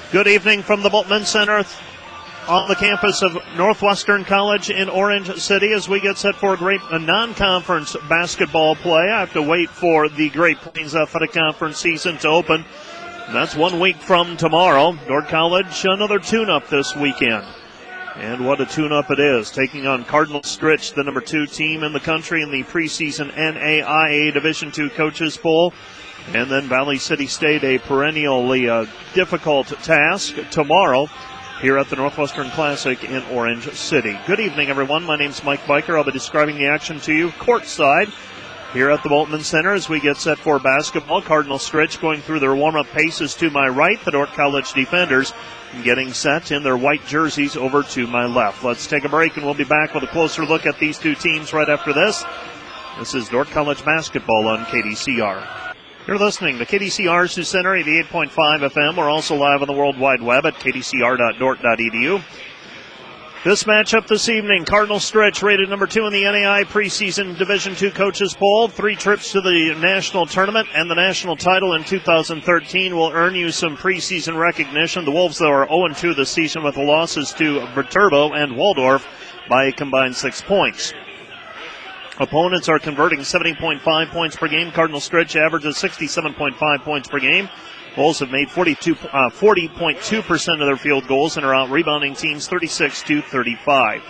Good evening from the Bultman Center on the campus of Northwestern College in Orange City as we get set for a non-conference basketball play. I have to wait for the Great Plains Athletic Conference season to open. That's 1 week from tomorrow. Dordt College, another tune-up this weekend. And what a tune-up it is, taking on Cardinal Stritch, the number 2 team in the country in the preseason NAIA Division II Coaches Bowl. And then Valley City State, a perennially difficult task tomorrow here at the Northwestern Classic in Orange City. Good evening, everyone. My name's Mike Biker. I'll be describing the action to you courtside here at the Bultman Center as we get set for basketball. Cardinal Stritch going through their warm-up paces to my right. The Dordt College defenders getting set in their white jerseys over to my left. Let's take a break, and we'll be back with a closer look at these two teams right after this. This is Dordt College basketball on KDCR. You're listening to KDCR Sioux Center, 88.5 FM. We're also live on the World Wide Web at kdcr.dordt.edu. This matchup this evening, Cardinal Stritch, rated number 2 in the NAI preseason Division II Coaches Bowl. 3 trips to the national tournament and the national title in 2013 will earn you some preseason recognition. The Wolves, though, are 0-2 this season with the losses to Viterbo and Waldorf by a combined 6 points. Opponents are converting 70.5 points per game. Cardinal Stritch averages 67.5 points per game. Wolves have made 40.2% of their field goals and are out rebounding teams 36-35.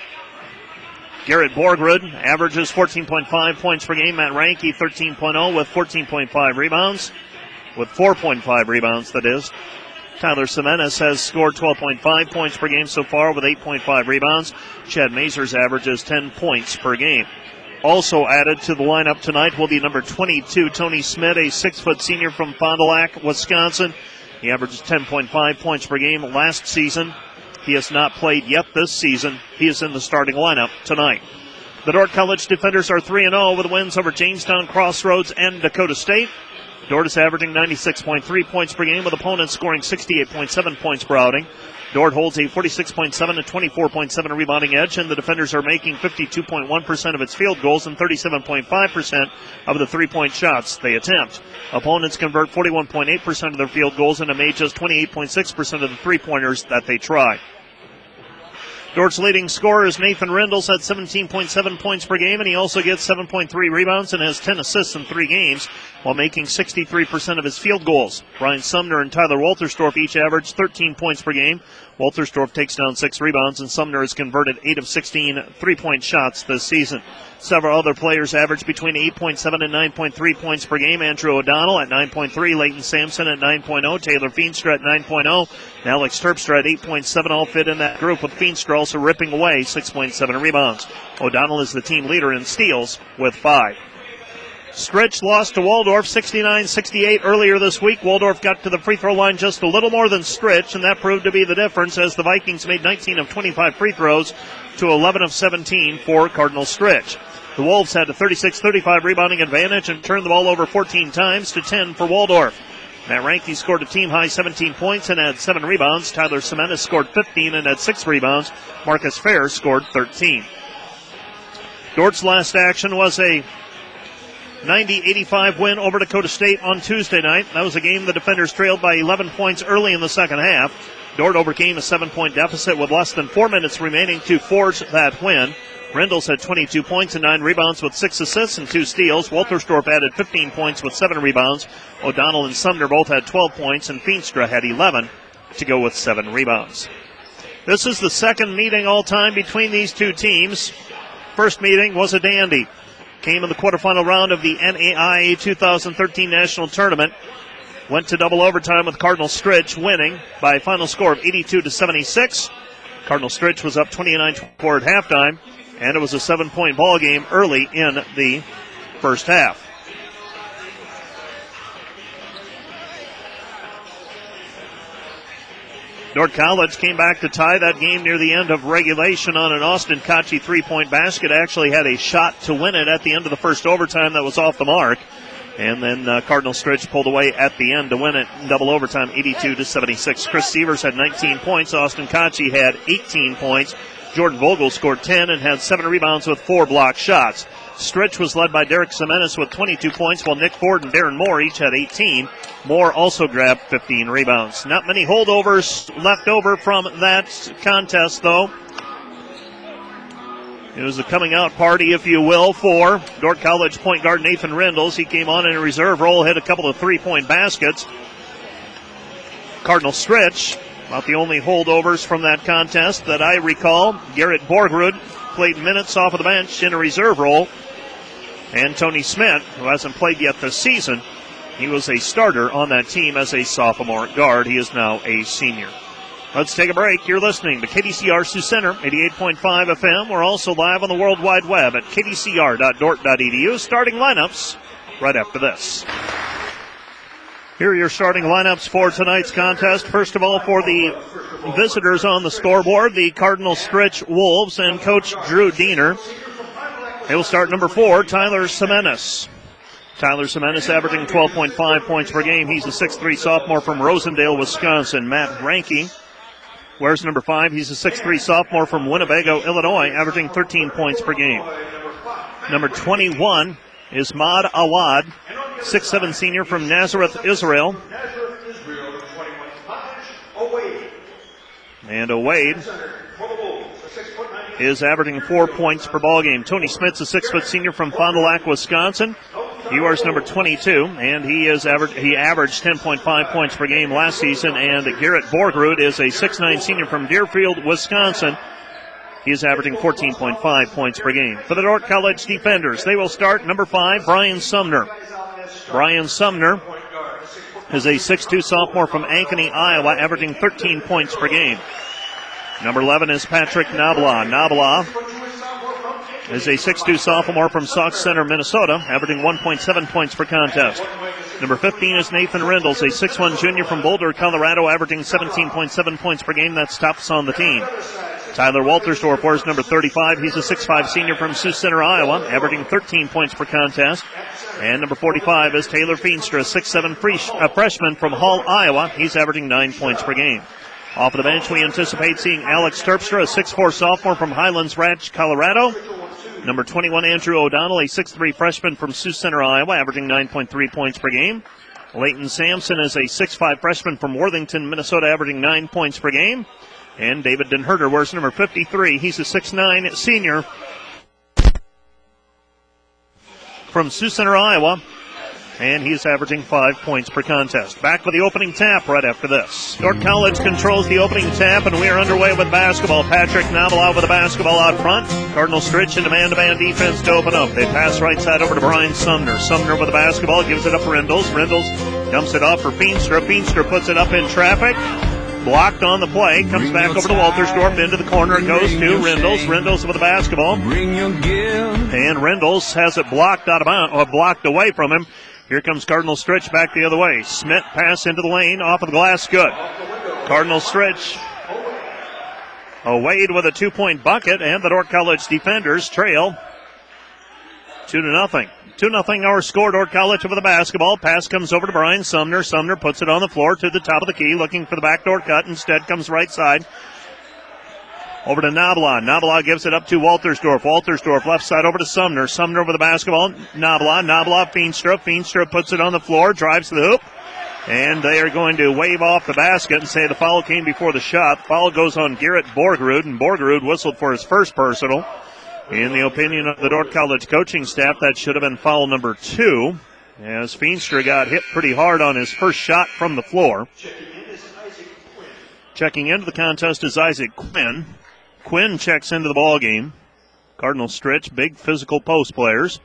Garrett Borgrud averages 14.5 points per game. Matt Ranke 13.0 with 14.5 rebounds. With 4.5 rebounds, that is. Tyler Semenis has scored 12.5 points per game so far with 8.5 rebounds. Chad Mazers averages 10 points per game. Also added to the lineup tonight will be number 22, Tony Smith, a 6-foot senior from Fond du Lac, Wisconsin. He averages 10.5 points per game last season. He has not played yet this season. He is in the starting lineup tonight. The Dordt College defenders are 3-0 with wins over Jamestown, Crossroads, and Dakota State. Dordt is averaging 96.3 points per game with opponents scoring 68.7 points per outing. Dordt holds a 46.7 to 24.7 rebounding edge, and the defenders are making 52.1% of its field goals and 37.5% of the three-point shots they attempt. Opponents convert 41.8% of their field goals and have made just 28.6% of the three-pointers that they try. Dordt's leading scorer is Nathan Rendles at 17.7 points per game, and he also gets 7.3 rebounds and has 10 assists in 3 games while making 63% of his field goals. Brian Sumner and Tyler Wolterstorff each average 13 points per game. Wolterstorff takes down 6 rebounds, and Sumner has converted 8 of 16 three-point shots this season. Several other players average between 8.7 and 9.3 points per game. Andrew O'Donnell at 9.3, Leighton Sampson at 9.0, Taylor Feenstra at 9.0, and Alex Terpstra at 8.7 all fit in that group, with Feenstra also ripping away 6.7 rebounds. O'Donnell is the team leader in steals with 5. Stritch lost to Waldorf 69-68 earlier this week. Waldorf got to the free throw line just a little more than Stritch, and that proved to be the difference as the Vikings made 19 of 25 free throws to 11 of 17 for Cardinal Stritch. The Wolves had a 36-35 rebounding advantage and turned the ball over 14 times to 10 for Waldorf. Matt Ranke scored a team-high 17 points and had 7 rebounds. Tyler Semenis scored 15 and had 6 rebounds. Marcus Fair scored 13. Dordt's last action was a 90-85 win over Dakota State on Tuesday night. That was a game the defenders trailed by 11 points early in the second half. Dordt overcame a 7-point deficit with less than 4 minutes remaining to forge that win. Rendles had 22 points and 9 rebounds with 6 assists and 2 steals. Wolterstorff added 15 points with 7 rebounds. O'Donnell and Sumner both had 12 points, and Feenstra had 11 to go with 7 rebounds. This is the second meeting all-time between these two teams. First meeting was a dandy. Came in the quarterfinal round of the NAIA 2013 National Tournament. Went to double overtime with Cardinal Stritch winning by a final score of 82-76. Cardinal Stritch was up 29-24 at halftime, and it was a 7-point ball game early in the first half. Dordt College came back to tie that game near the end of regulation on an Austin Kachi 3-point basket. Actually had a shot to win it at the end of the first overtime that was off the mark. And then Cardinal Stritch pulled away at the end to win it in double overtime, 82-76. Chris Sievers had 19 points. Austin Kachi had 18 points. Jordan Vogel scored 10 and had 7 rebounds with 4 blocked shots. Stritch was led by Derek Semenis with 22 points, while Nick Ford and Darren Moore each had 18. Moore also grabbed 15 rebounds. Not many holdovers left over from that contest, though. It was a coming out party, if you will, for Dordt College point guard Nathan Rendles. He came on in a reserve role, hit a couple of three-point baskets. Cardinal Stritch, about the only holdovers from that contest that I recall. Garrett Borgrud played minutes off of the bench in a reserve role. And Tony Smith, who hasn't played yet this season, he was a starter on that team as a sophomore guard. He is now a senior. Let's take a break. You're listening to KDCR Sioux Center, 88.5 FM. We're also live on the World Wide Web at kdcr.dort.edu. Starting lineups right after this. Here are your starting lineups for tonight's contest. First of all, for the visitors on the scoreboard, the Cardinal Stritch Wolves and Coach Drew Diener. They will start number 4, Tyler Semenis. Tyler Semenis averaging 12.5 points per game. He's a 6'3 sophomore from Rosendale, Wisconsin. Matt Ranke wears number 5. He's a 6'3 sophomore from Winnebago, Illinois, averaging 13 points per game. Number 21 is Maad Awad, 6'7 senior from Nazareth, Israel. And Awade is averaging 4 points per ball game. Tony Smith's a 6' senior from Fond du Lac, Wisconsin. He wears number 22, and he averaged 10.5 points per game last season. And Garrett Borgrud is a 6'9 senior from Deerfield, Wisconsin. He is averaging 14.5 points per game. For the Dordt College defenders, they will start number 5, Brian Sumner. Brian Sumner is a 6'2 sophomore from Ankeny, Iowa, averaging 13 points per game. Number 11 is Patrick Nabla. Nabla is a 6'2 sophomore from Sauk Center, Minnesota, averaging 1.7 points per contest. Number 15 is Nathan Rendles, a 6'1 junior from Boulder, Colorado, averaging 17.7 points per game. That's tops on the team. Tyler Waltersdorf wears number 35. He's a 6'5 senior from Sioux Center, Iowa, averaging 13 points per contest. And number 45 is Taylor Feenstra, a 6'7 freshman from Hall, Iowa. He's averaging 9 points per game. Off of the bench, we anticipate seeing Alex Terpstra, a 6'4 sophomore from Highlands Ranch, Colorado. Number 21, Andrew O'Donnell, a 6'3 freshman from Sioux Center, Iowa, averaging 9.3 points per game. Leighton Sampson is a 6'5 freshman from Worthington, Minnesota, averaging 9 points per game. And David Denherter wears number 53. He's a 6'9 senior from Sioux Center, Iowa, and he's averaging 5 points per contest. Back with the opening tap right after this. Dordt College controls the opening tap, and we are underway with basketball. Patrick Nabla with the basketball out front. Cardinal Stritch in a man-to-man defense to open up. They pass right side over to Brian Sumner. Sumner with the basketball, gives it up to Rendles. Rendles dumps it off for Feenstra. Feenstra puts it up in traffic. Blocked on the play. Comes back over to Waltersdorf. Into the corner. It goes to Rendles. Rendles with the basketball. And Rendles has it blocked out of bounds, or blocked away from him. Here comes Cardinal Stritch back the other way. Smith pass into the lane. Off of the glass. Good. Cardinal Stritch. Wade with a 2-point bucket. And the Dordt College defenders trail 2-0. 2-0 our score. Dordt College with the basketball. Pass comes over to Brian Sumner. Sumner puts it on the floor to the top of the key, looking for the backdoor cut. Instead comes right side over to Nabla. Nabla gives it up to Waltersdorf. Waltersdorf left side over to Sumner. Sumner with the basketball. Nabla, Feenstra. Feenstra puts it on the floor, drives to the hoop. And they are going to wave off the basket and say the foul came before the shot. The foul goes on Garrett Borgrud, and Borgrud whistled for his first personal. In the opinion of the Dordt College coaching staff, that should have been foul number 2, as Feenstra got hit pretty hard on his first shot from the floor. Checking into the contest is Isaac Quinn. Quinn checks into the ball game. Cardinal Stritch, big physical post players.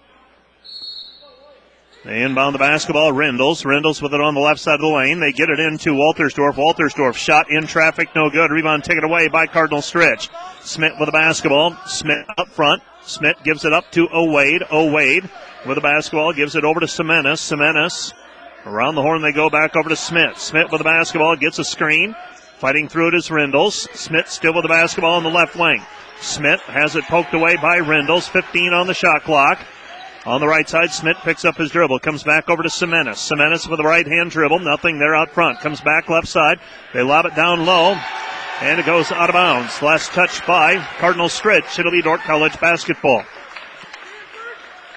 They inbound the basketball. Rendles with it on the left side of the lane. They get it into Waltersdorf. Waltersdorf shot in traffic, no good. Rebound taken away by Cardinal Stritch. Smith with the basketball. Smith up front. Smith gives it up to O'Wade. O'Wade with the basketball gives it over to Semenis. Semenis around the horn. They go back over to Smith. Smith with the basketball gets a screen. Fighting through it is Rendles. Smith still with the basketball on the left wing. Smith has it poked away by Rendles. 15 on the shot clock. On the right side, Smith picks up his dribble. Comes back over to Semenis. Semenis with a right-hand dribble. Nothing there out front. Comes back left side. They lob it down low. And it goes out of bounds. Last touch by Cardinal Stritch. It'll be Dordt College basketball.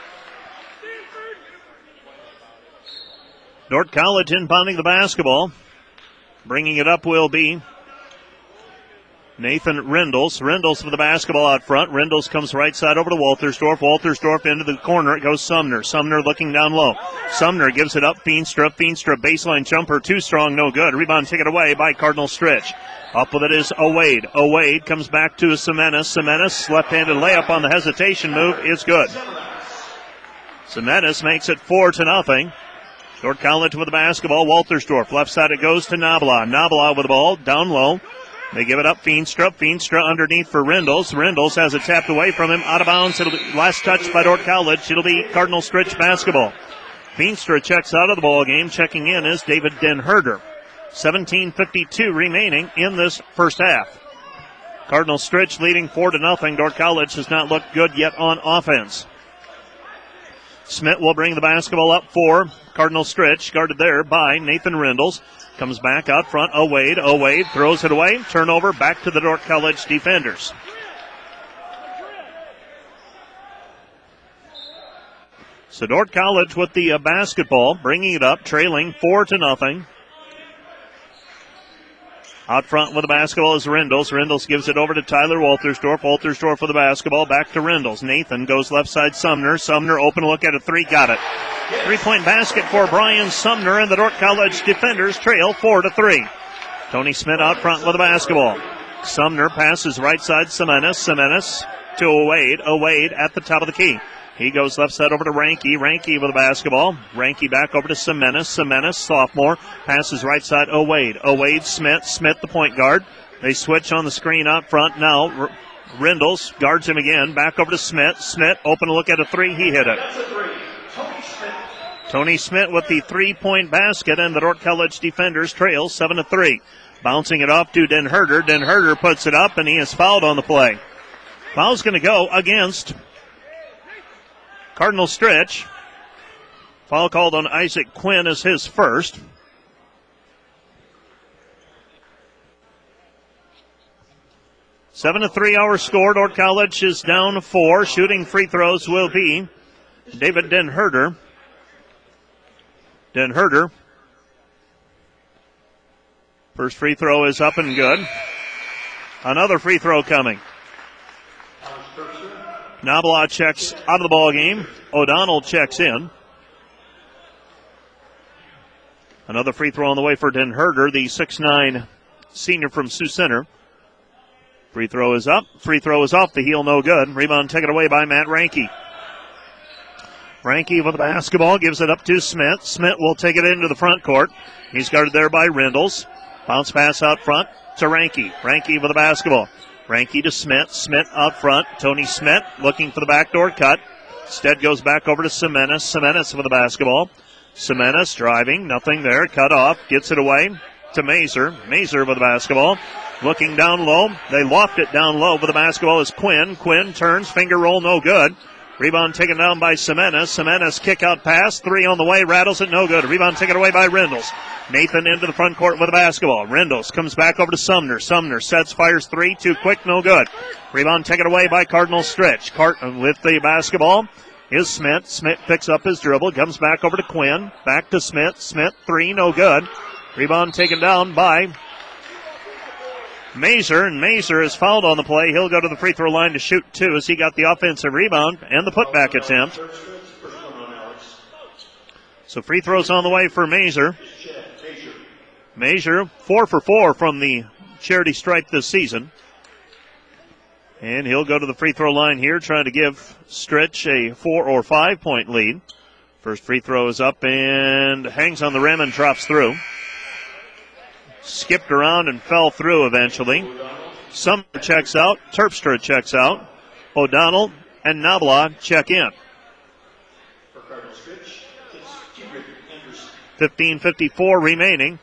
Dordt College inbounding the basketball. Bringing it up will be Nathan Rendles. Rendles with the basketball out front. Rendles comes right side over to Waltersdorf. Waltersdorf into the corner. It goes Sumner. Sumner looking down low. Sumner gives it up. Feenstra. Feenstra baseline jumper. Too strong. No good. Rebound taken away by Cardinal Stritch. Up with it is Owade. Owade comes back to Semenis. Semenis left-handed layup on the hesitation move is good. Semenis makes it 4-0. Dordt College with the basketball. Waltersdorf. Left side it goes to Nabla. Nabla with the ball. Down low. They give it up. Feenstra. Feenstra underneath for Rendles. Rendles has it tapped away from him. Out of bounds. It'll be last touch by Dordt College. It'll be Cardinal Stritch basketball. Feenstra checks out of the ball game. Checking in is David Denherder. 17:52 remaining in this first half. Cardinal Stritch leading 4-0. Dordt College has not looked good yet on offense. Smith will bring the basketball up for Cardinal Stritch. Guarded there by Nathan Rendles. Comes back out front. Owade. Owade throws it away. Turnover back to the Dordt College defenders. So Dordt College with the basketball, bringing it up, trailing 4-0. Out front with the basketball is Rendles. Rendles gives it over to Tyler Waltersdorf. Waltersdorf with the basketball. Back to Rendles. Nathan goes left side Sumner. Sumner open look at a three. Got it. 3-point basket for Brian Sumner, and the Dordt College defenders trail 4-3. Tony Smith out front with the basketball. Sumner passes right side Semenis. Semenis to Owade. Owade at the top of the key. He goes left side over to Ranke. Ranke with the basketball. Ranke back over to Semenis. Semenis, sophomore, passes right side Owade. Owade, Smith. Smith, the point guard. They switch on the screen out front now. Rendles guards him again. Back over to Smith. Smith, open look at a three. He hit it. Tony Smith with the 3-point basket, and the Dordt College defenders trail 7-3. Bouncing it off to Denherder. Denherder puts it up, and he is fouled on the play. Foul's going to go against Cardinal Stritch. Foul called on Isaac Quinn as his first. Seven to 3 our score. Dordt College is down 4. Shooting free throws will be David Denherder. Denherder. First free throw is up and good. Another free throw coming. Nabla checks out of the ball game. O'Donnell checks in. Another free throw on the way for Denherder, the 6'9 senior from Sioux Center. Free throw is up. Free throw is off the heel, no good. Rebound taken away by Matt Ranke. Ranke with the basketball, gives it up to Smith. Smith will take it into the front court. He's guarded there by Rendles. Bounce pass out front to Ranke. Ranke with the basketball. Ranke to Smith. Smith out front. Tony Smith looking for the backdoor cut. Instead goes back over to Semenis. Semenis with the basketball. Semenis driving. Nothing there. Cut off. Gets it away to Mazer. Mazer with the basketball. Looking down low. They loft it down low with the basketball is Quinn. Quinn turns. Finger roll. No good. Rebound taken down by Semenis. Semenis kick out pass. Three on the way. Rattles it. No good. Rebound taken away by Rendles. Nathan into the front court with the basketball. Rendles comes back over to Sumner. Sumner sets, fires three. Too quick. No good. Rebound taken away by Cardinal Stritch. Carton with the basketball is Smith. Smith picks up his dribble. Comes back over to Quinn. Back to Smith. Smith three. No good. Rebound taken down by Mazer, and Mazer is fouled on the play. He'll go to the free throw line to shoot two as he got the offensive rebound and the putback attempt. So free throws on the way for Mazer. Mazer 4 for 4 from the charity stripe this season. And he'll go to the free throw line here, trying to give Stritch a 4 or 5 point lead. First free throw is up and hangs on the rim and drops through. Skipped around and fell through eventually. Sumner checks out. Terpstra checks out. O'Donnell and Nabla check in. 15:54 remaining.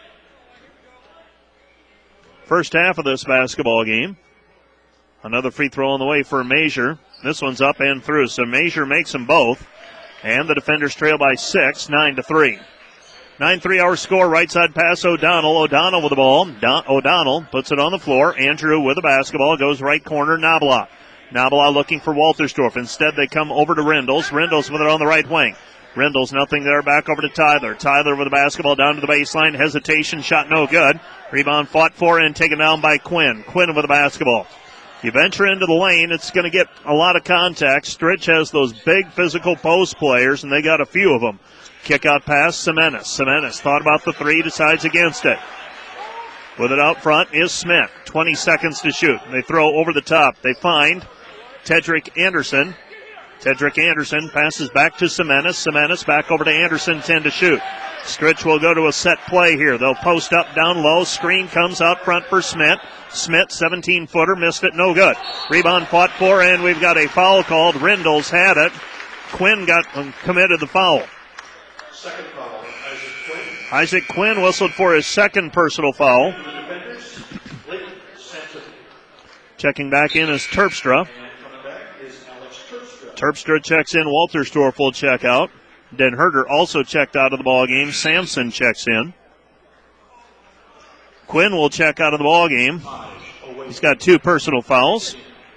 First half of this basketball game. Another free throw on the way for Mazer. This one's up and through. So Mazer makes them both. And the defenders trail by 6, 9-3. 9-3 our score. Right side pass O'Donnell. O'Donnell with the ball. O'Donnell puts it on the floor. Andrew with the basketball. Goes right corner. Nabla. Nabla looking for Waltersdorf. Instead they come over to Rendles. Rendles with it on the right wing. Rendell's nothing there. Back over to Tyler. Tyler with the basketball down to the baseline. Hesitation. Shot no good. Rebound fought for and taken down by Quinn. Quinn with the basketball. You venture into the lane, it's going to get a lot of contact. Stritch has those big physical post players, and they got a few of them. Kick out pass, Semenis. Semenis thought about the three, decides against it. With it out front is Smith. 20 seconds to shoot. They throw over the top. They find Tedrick Anderson. Tedrick Anderson passes back to Semenis. Semenis back over to Anderson, 10 to shoot. Stritch will go to a set play here. They'll post up down low. Screen comes out front for Smith. Smith, 17-footer, missed it, no good. Rebound fought for, and we've got a foul called. Rendell's had it. Quinn committed the foul. Second foul, Isaac Quinn. Isaac Quinn whistled for his second personal foul. Checking back in is Terpstra. Terpstra checks in. Walterstorff will check out. Den Herder also checked out of the ball game. Sampson checks in. Quinn will check out of the ball game. He's got 2 personal fouls.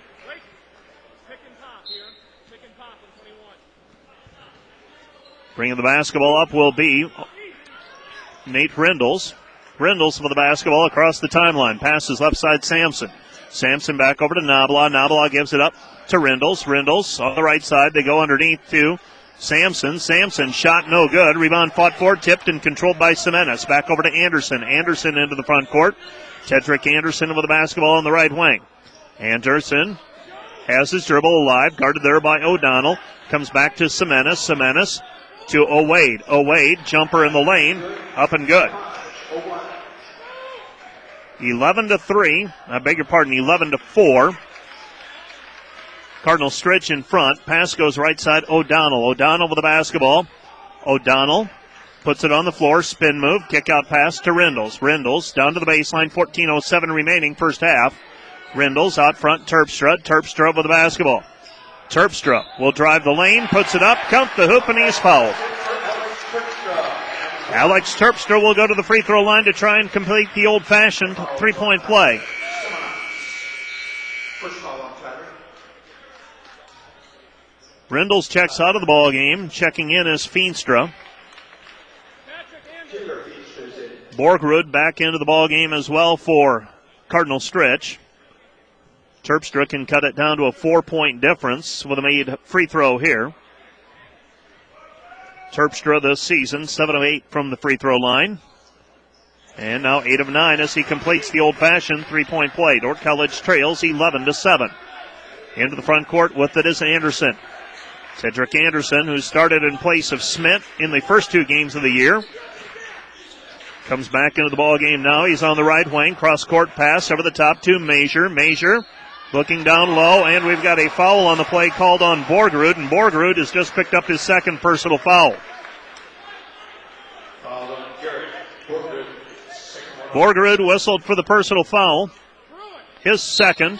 Bringing the basketball up will be Nate Rendell's. Rendell's with the basketball across the timeline. Passes left side Sampson. Sampson back over to Nabla. Nabla gives it up to Rendell's. Rendell's on the right side. They go underneath to Sampson. Sampson shot no good. Rebound fought for, tipped and controlled by Semenis. Back over to Anderson. Anderson into the front court. Tedrick Anderson with the basketball on the right wing. Anderson has his dribble alive, guarded there by O'Donnell. Comes back to Semenis. Semenis to O'Wade. O'Wade, jumper in the lane, up and good. 11-3. I beg your pardon, 11-4. Cardinal Stritch in front. Pass goes right side, O'Donnell. O'Donnell with the basketball. O'Donnell puts it on the floor. Spin move. Kick out pass to Rendell's. Rendell's down to the baseline. 14:07 remaining first half. Rendell's out front. Terpstra. Terpstra with the basketball. Terpstra will drive the lane. Puts it up. Count the hoop, and he's fouled. Alex Terpstra will go to the free throw line to try and complete the old-fashioned three-point play. Rendell's checks out of the ball game. Checking in is Feenstra. Borgrud back into the ball game as well for Cardinal Stritch. Terpstra can cut it down to a 4-point difference with a made free throw here. Terpstra this season, 7 of 8 from the free throw line. And now 8 of 9 as he completes the old-fashioned three-point play. Dordt College trails 11-7. Into the front court with it is Anderson. Cedric Anderson, who started in place of Smith in the first 2 games of the year, comes back into the ball game now. He's on the right wing. Cross-court pass over the top to Major. Major looking down low, and we've got a foul on the play called on Borgrud, and Borgrud has just picked up his second personal foul. Borgrud whistled for the personal foul. His second.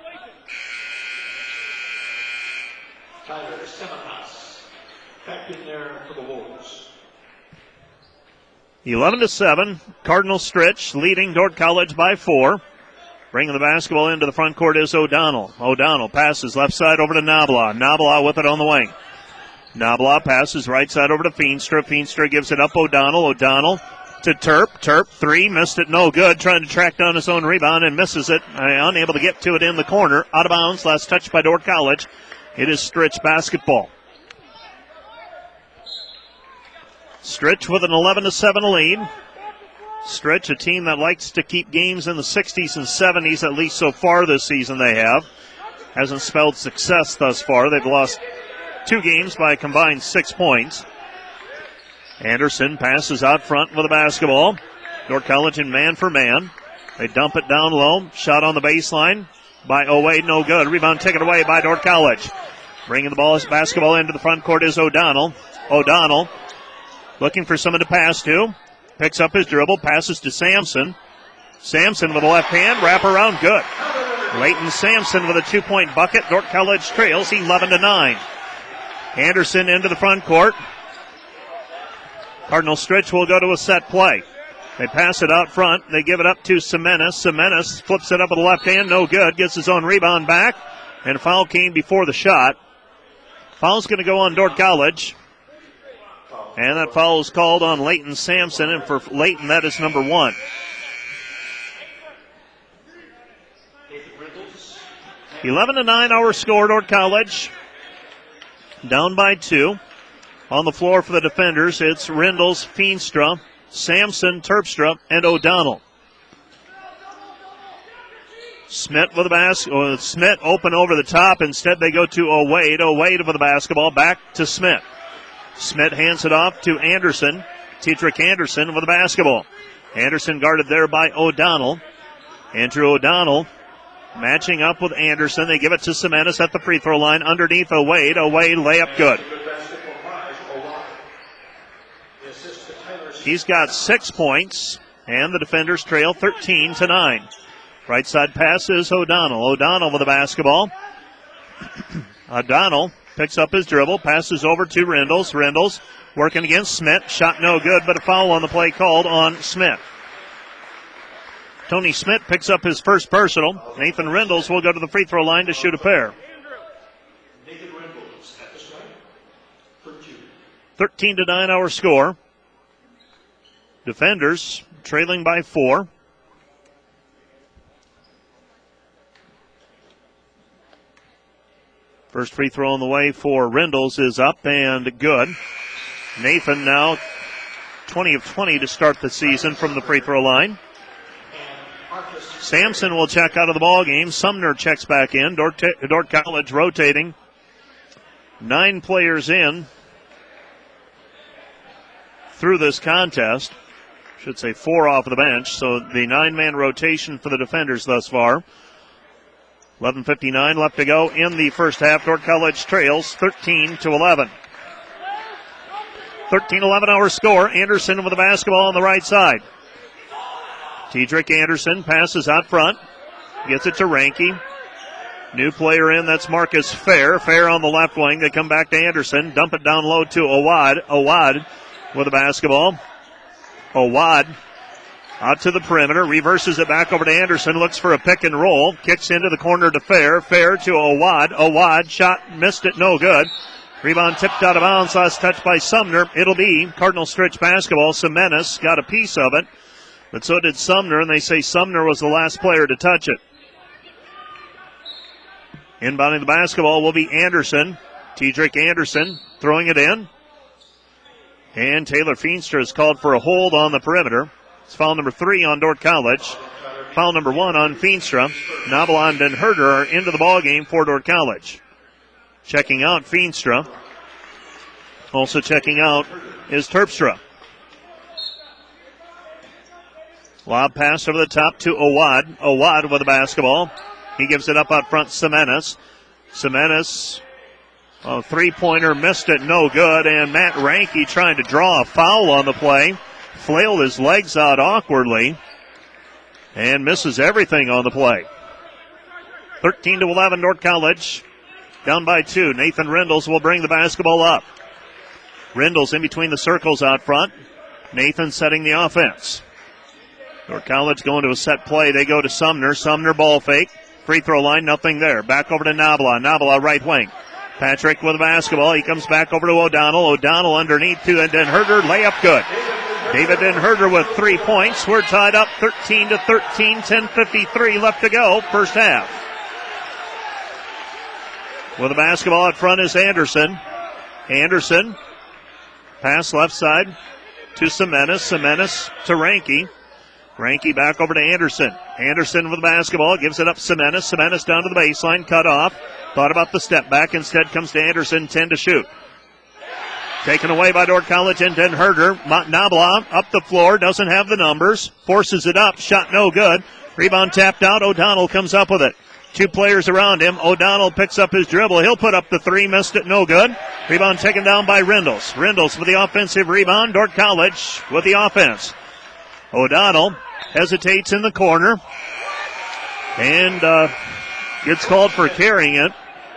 11-7. Cardinal Stritch leading Dordt College by 4. Bringing the basketball into the front court is O'Donnell. O'Donnell passes left side over to Nabla. Nabla with it on the wing. Nabla passes right side over to Feenstra. Feenstra gives it up O'Donnell. O'Donnell to Terp. Terp, 3, missed it, no good. Trying to track down his own rebound and misses it. Unable to get to it in the corner. Out of bounds. Last touch by Dordt College. It is Stritch basketball. Stritch with an 11-7 lead. Stritch, a team that likes to keep games in the 60s and 70s, at least so far this season they have. Hasn't spelled success thus far. They've lost 2 games by a combined 6 points. Anderson passes out front with the basketball. Dordt College in man for man. They dump it down low. Shot on the baseline by O'Wade, no good. Rebound taken away by Dordt College. Bringing the basketball into the front court is O'Donnell. O'Donnell looking for someone to pass to. Picks up his dribble, passes to Sampson. Sampson with a left hand, wrap around, good. Leighton Sampson with a 2-point bucket. Dordt College trails 11-9. Anderson into the front court. Cardinal Stritch will go to a set play. They pass it out front. They give it up to Semenis. Semenis flips it up with the left hand, no good. Gets his own rebound back. And a foul came before the shot. Foul's going to go on Dordt College. And that foul is called on Leighton Sampson, and for Leighton, that is number 1. 11-9 our score, Dordt College. Down by 2. On the floor for the defenders, it's Rindles, Feenstra, Sampson, Terpstra, and O'Donnell. Smith with the basket. Smith open over the top. Instead, they go to O'Wade. O'Wade with the basketball. Back to Smith. Smith hands it off to Anderson. Tetrick Anderson with the basketball. Anderson guarded there by O'Donnell. Andrew O'Donnell matching up with Anderson. They give it to Semenis at the free throw line. Underneath O'Wade. O'Wade layup good. He's got 6 points, and the defenders trail 13-9. Right side pass is O'Donnell. O'Donnell with the basketball. O'Donnell picks up his dribble, passes over to Rindles. Rindles working against Smith. Shot no good, but a foul on the play called on Smith. Tony Smith picks up his first personal. Nathan Rindles will go to the free throw line to shoot a pair. 13-9 our score. Defenders trailing by 4. First free throw on the way for Rindles is up and good. Nathan now 20 of 20 to start the season from the free throw line. Sampson will check out of the ball game. Sumner checks back in. Dordt College rotating. 9 players in through this contest. Should say 4 off of the bench. So the 9-man rotation for the defenders thus far. 11:59 left to go in the first half. Dordt College trails 13-11. 13-11 our score. Anderson with the basketball on the right side. Tetrick Anderson passes out front. Gets it to Ranke. New player in, that's Marcus Fair. Fair on the left wing. They come back to Anderson. Dump it down low to Awad. Awad with the basketball. Awad out to the perimeter. Reverses it back over to Anderson. Looks for a pick and roll. Kicks into the corner to Fair. Fair to Awad. Awad shot, missed it, no good. Rebound tipped out of bounds. Last touch by Sumner. It'll be Cardinal Stritch basketball. Semenis got a piece of it, but so did Sumner, and they say Sumner was the last player to touch it. Inbounding the basketball will be Anderson. Tetrick Anderson throwing it in. And Taylor Feenstra is called for a hold on the perimeter. It's foul number 3 on Dordt College. Foul number 1 on Feenstra. Nabila and Den Herder are into the ballgame for Dordt College. Checking out Feenstra. Also checking out is Terpstra. Lob pass over the top to Awad. Awad with the basketball. He gives it up out front, Semenis. Semenis, a three-pointer, missed it, no good. And Matt Ranke trying to draw a foul on the play. Flailed his legs out awkwardly and misses everything on the play. 13-11, Dordt College. Down by 2. Nathan Rindles will bring the basketball up. Rindles in between the circles out front. Nathan setting the offense. Dordt College going to a set play. They go to Sumner. Sumner ball fake. Free throw line, nothing there. Back over to Nabila. Nabila right wing. Patrick with the basketball. He comes back over to O'Donnell. O'Donnell underneath to Den Herder. Layup good. David Den Herder with 3 points. We're tied up 13-13. 10:53 left to go. First half. With the basketball out front is Anderson. Anderson. Pass left side to Semenis. Semenis to Ranke. Ranke back over to Anderson. Anderson with the basketball. Gives it up Semenis. Semenis down to the baseline. Cut off. Thought about the step back. Instead comes to Anderson. 10 to shoot. Taken away by Dordt College and Den Herder. Nabla up the floor. Doesn't have the numbers. Forces it up. Shot no good. Rebound tapped out. O'Donnell comes up with it. 2 players around him. O'Donnell picks up his dribble. He'll put up the 3. Missed it. No good. Rebound taken down by Rindles. Rindles with the offensive rebound. Dordt College with the offense. O'Donnell hesitates in the corner and gets called for carrying it.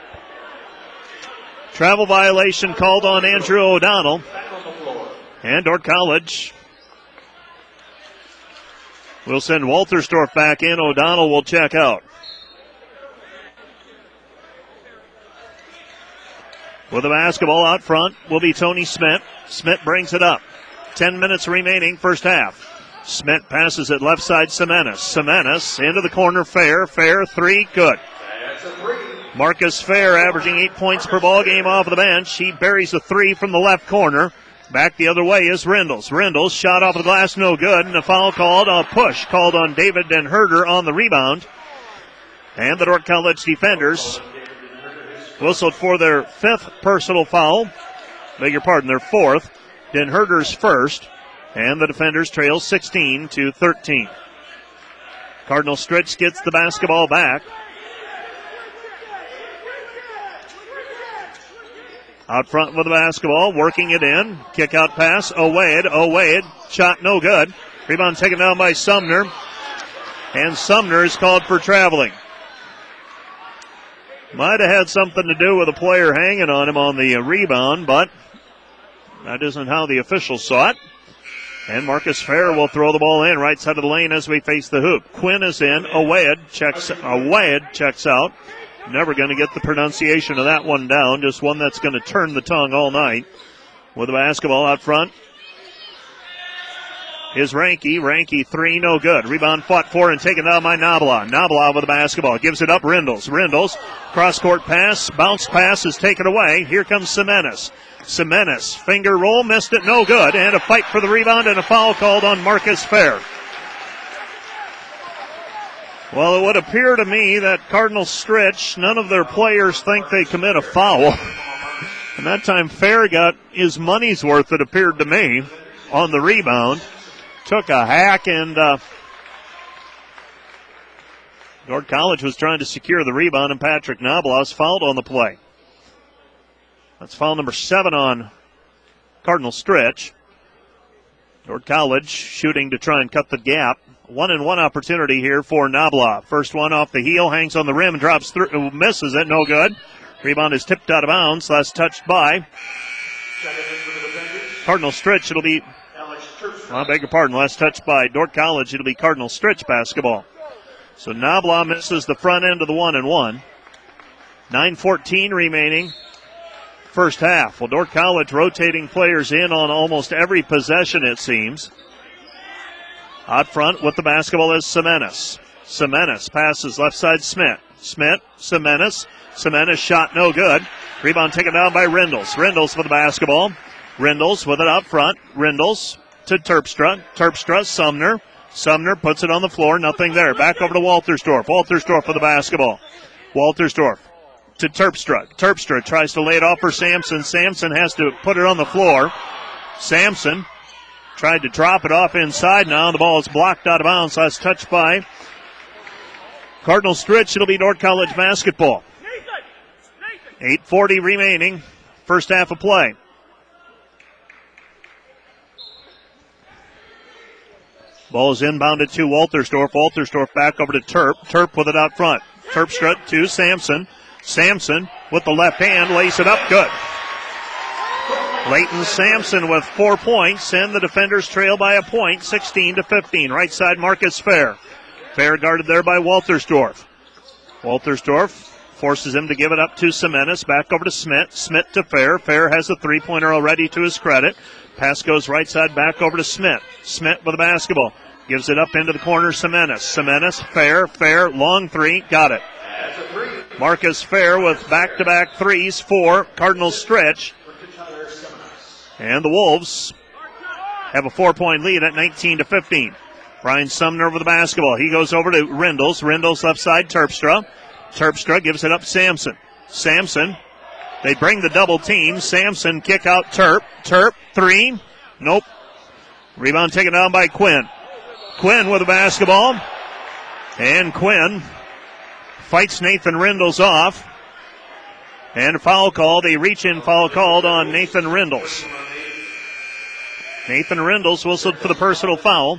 Travel violation called on Andrew O'Donnell. And Dordt College will send Waltersdorf back in. O'Donnell will check out. With the basketball out front will be Tony Smith. Smith brings it up. 10 minutes remaining, first half. Smith passes it left side, Semenis. Semenis into the corner, Fair. Fair, three, good. Marcus Fair averaging 8 points per ball game off of the bench. He buries a three from the left corner. Back the other way is Rindles. Rindles shot off the glass, no good. And a foul called, a push called on David Den Herder on the rebound. And the Dordt College defenders whistled for their fifth personal foul. Beg your pardon, their fourth. Den Herder's first. And the defenders trail 16-13. Cardinal Stritch gets the basketball back. Out front with the basketball, working it in. Kick out pass, Owade, shot no good. Rebound taken down by Sumner. And Sumner is called for traveling. Might have had something to do with a player hanging on him on the rebound, but that isn't how the officials saw it. And Marcus Fair will throw the ball in right side of the lane as we face the hoop. Quinn is in. Owade checks out. Never going to get the pronunciation of that one down. Just one that's going to turn the tongue all night. With the basketball out front is Ranky. Ranky, three, no good. Rebound fought for and taken down by Nabla. Nabla with the basketball. Gives it up, Rindles. Rindles, cross-court pass. Bounce pass is taken away. Here comes Semenis. Semenis, finger roll, missed it, no good. And a fight for the rebound and a foul called on Marcus Fair. Well, it would appear to me that Cardinal Stritch, none of their players think they commit a foul. And that time Fair got his money's worth, it appeared to me, on the rebound. Took a hack, and Dordt College was trying to secure the rebound, and Patrick Nablas fouled on the play. That's foul number 7 on Cardinal Stritch. Dordt College shooting to try and cut the gap. 1-and-1 opportunity here for Nabla. First one off the heel, hangs on the rim, drops through, misses it, no good. Rebound is tipped out of bounds. Last touched by Cardinal Stritch. It'll be, I beg your pardon, last touched by Dordt College. It'll be Cardinal Stritch basketball. So Nabla misses the front end of the 1-and-1. 9:14 remaining. First half. Well, Dordt College rotating players in on almost every possession, it seems. Out front with the basketball is Semenis. Semenis passes left side Smith. Smith, Semenis. Semenis shot no good. Rebound taken down by Rindles. Rindles with the basketball. Rindles with it out front. Rindles to Terpstra. Terpstra, Sumner. Sumner puts it on the floor. Nothing there. Back over to Waltersdorf. Waltersdorf with the basketball. Waltersdorf to Terpstra. Terpstra tries to lay it off for Sampson. Sampson has to put it on the floor. Sampson tried to drop it off inside now. The ball is blocked out of bounds. Last touched by Cardinal Stritch. It'll be Dordt College basketball. 8:40 remaining. First half of play. Ball is inbounded to Waltersdorf. Waltersdorf back over to Terp. Terp with it out front. Terpstra to Sampson. Sampson with the left hand lays it up. Good. Leighton Sampson with 4 points, and the defenders trail by a point, 16-15. Right side, Marcus Fair. Fair guarded there by Waltersdorf. Waltersdorf forces him to give it up to Semenis. Back over to Smith. Smith to Fair. Fair has a three-pointer already to his credit. Pass goes right side back over to Smith. Smith with the basketball. Gives it up into the corner, Semenis. Semenis, Fair. Fair, long three. Got it. Marcus Fair with back-to-back threes for Cardinal Stritch. And the Wolves have a 4-point lead at 19-15. Brian Sumner over the basketball. He goes over to Rindles. Rindles left side, Terpstra. Terpstra gives it up Sampson. Sampson. They bring the double team. Sampson kick out Terp. Terp, three. Nope. Rebound taken down by Quinn. Quinn with the basketball. And Quinn fights Nathan Rindles off. And a foul called, a reach-in foul called on Nathan Rindles. Nathan Rindles whistled for the personal foul.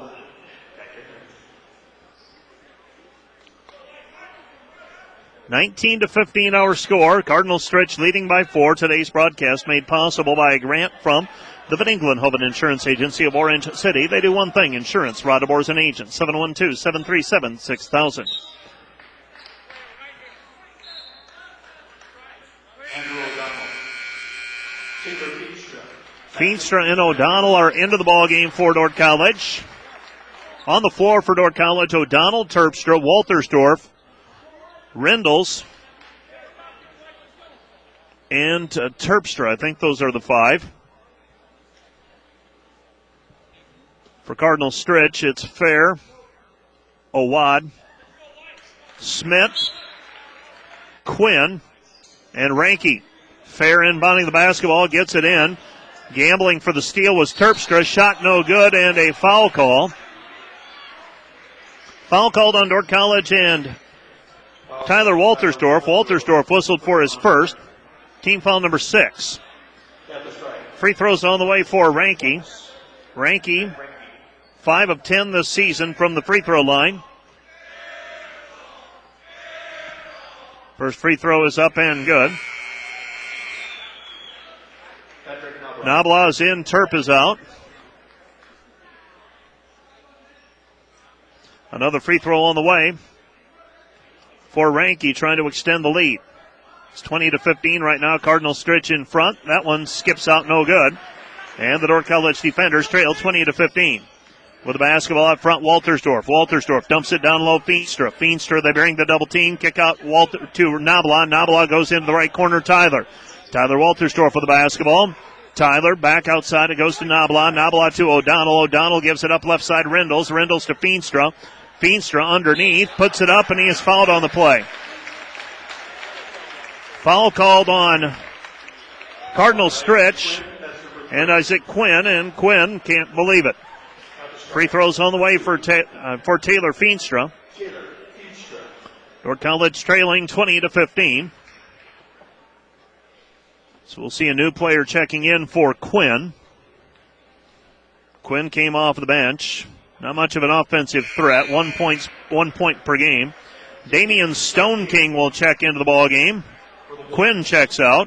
(19-15) our score. Cardinal Stritch leading by 4. Today's broadcast made possible by a grant from the Van Englenhoven Insurance Agency of Orange City. They do one thing, insurance. Roddebor's an agent. 712-737-6000. Andrew O'Donnell. Feenstra and O'Donnell are into the ball game for Dordt College. On the floor for Dordt College, O'Donnell, Terpstra, Waltersdorf, Rendels, and Terpstra. I think those are the five. For Cardinal Stritch, it's Fair, Owad, Smith, Quinn, and Ranke. Fair inbounding the basketball, gets it in. Gambling for the steal was Terpstra. Shot no good, and a foul call. Foul called on Dordt College and Tyler Waltersdorf. Waltersdorf whistled for his first. Team foul number 6. Free throws on the way for Ranke. Ranke, 5 of 10 this season from the free throw line. First free throw is up and good. Nabla is in, Terp is out. Another free throw on the way for Ranke, trying to extend the lead. It's 20-15 right now. Cardinal Stritch in front. That one skips out, no good. And the Dordt College defenders trail 20-15. With the basketball out front, Waltersdorf. Waltersdorf dumps it down low, Feenstra. Feenstra, they bring the double team. Kick out to Nabla. Nabla goes into the right corner, Tyler. Tyler Waltersdorf with the basketball. Tyler back outside. It goes to Nabla. Nabla to O'Donnell. O'Donnell gives it up left side, Rendels. Rendels to Feenstra. Feenstra underneath, puts it up, and he is fouled on the play. Foul called on Cardinal Stritch and Isaac Quinn, and Quinn can't believe it. Free throws on the way for Taylor Feenstra. Dordt College trailing 20-15. So we'll see a new player checking in for Quinn. Quinn came off the bench. Not much of an offensive threat. 1 point per game. Damian Stone King will check into the ball game. Quinn checks out.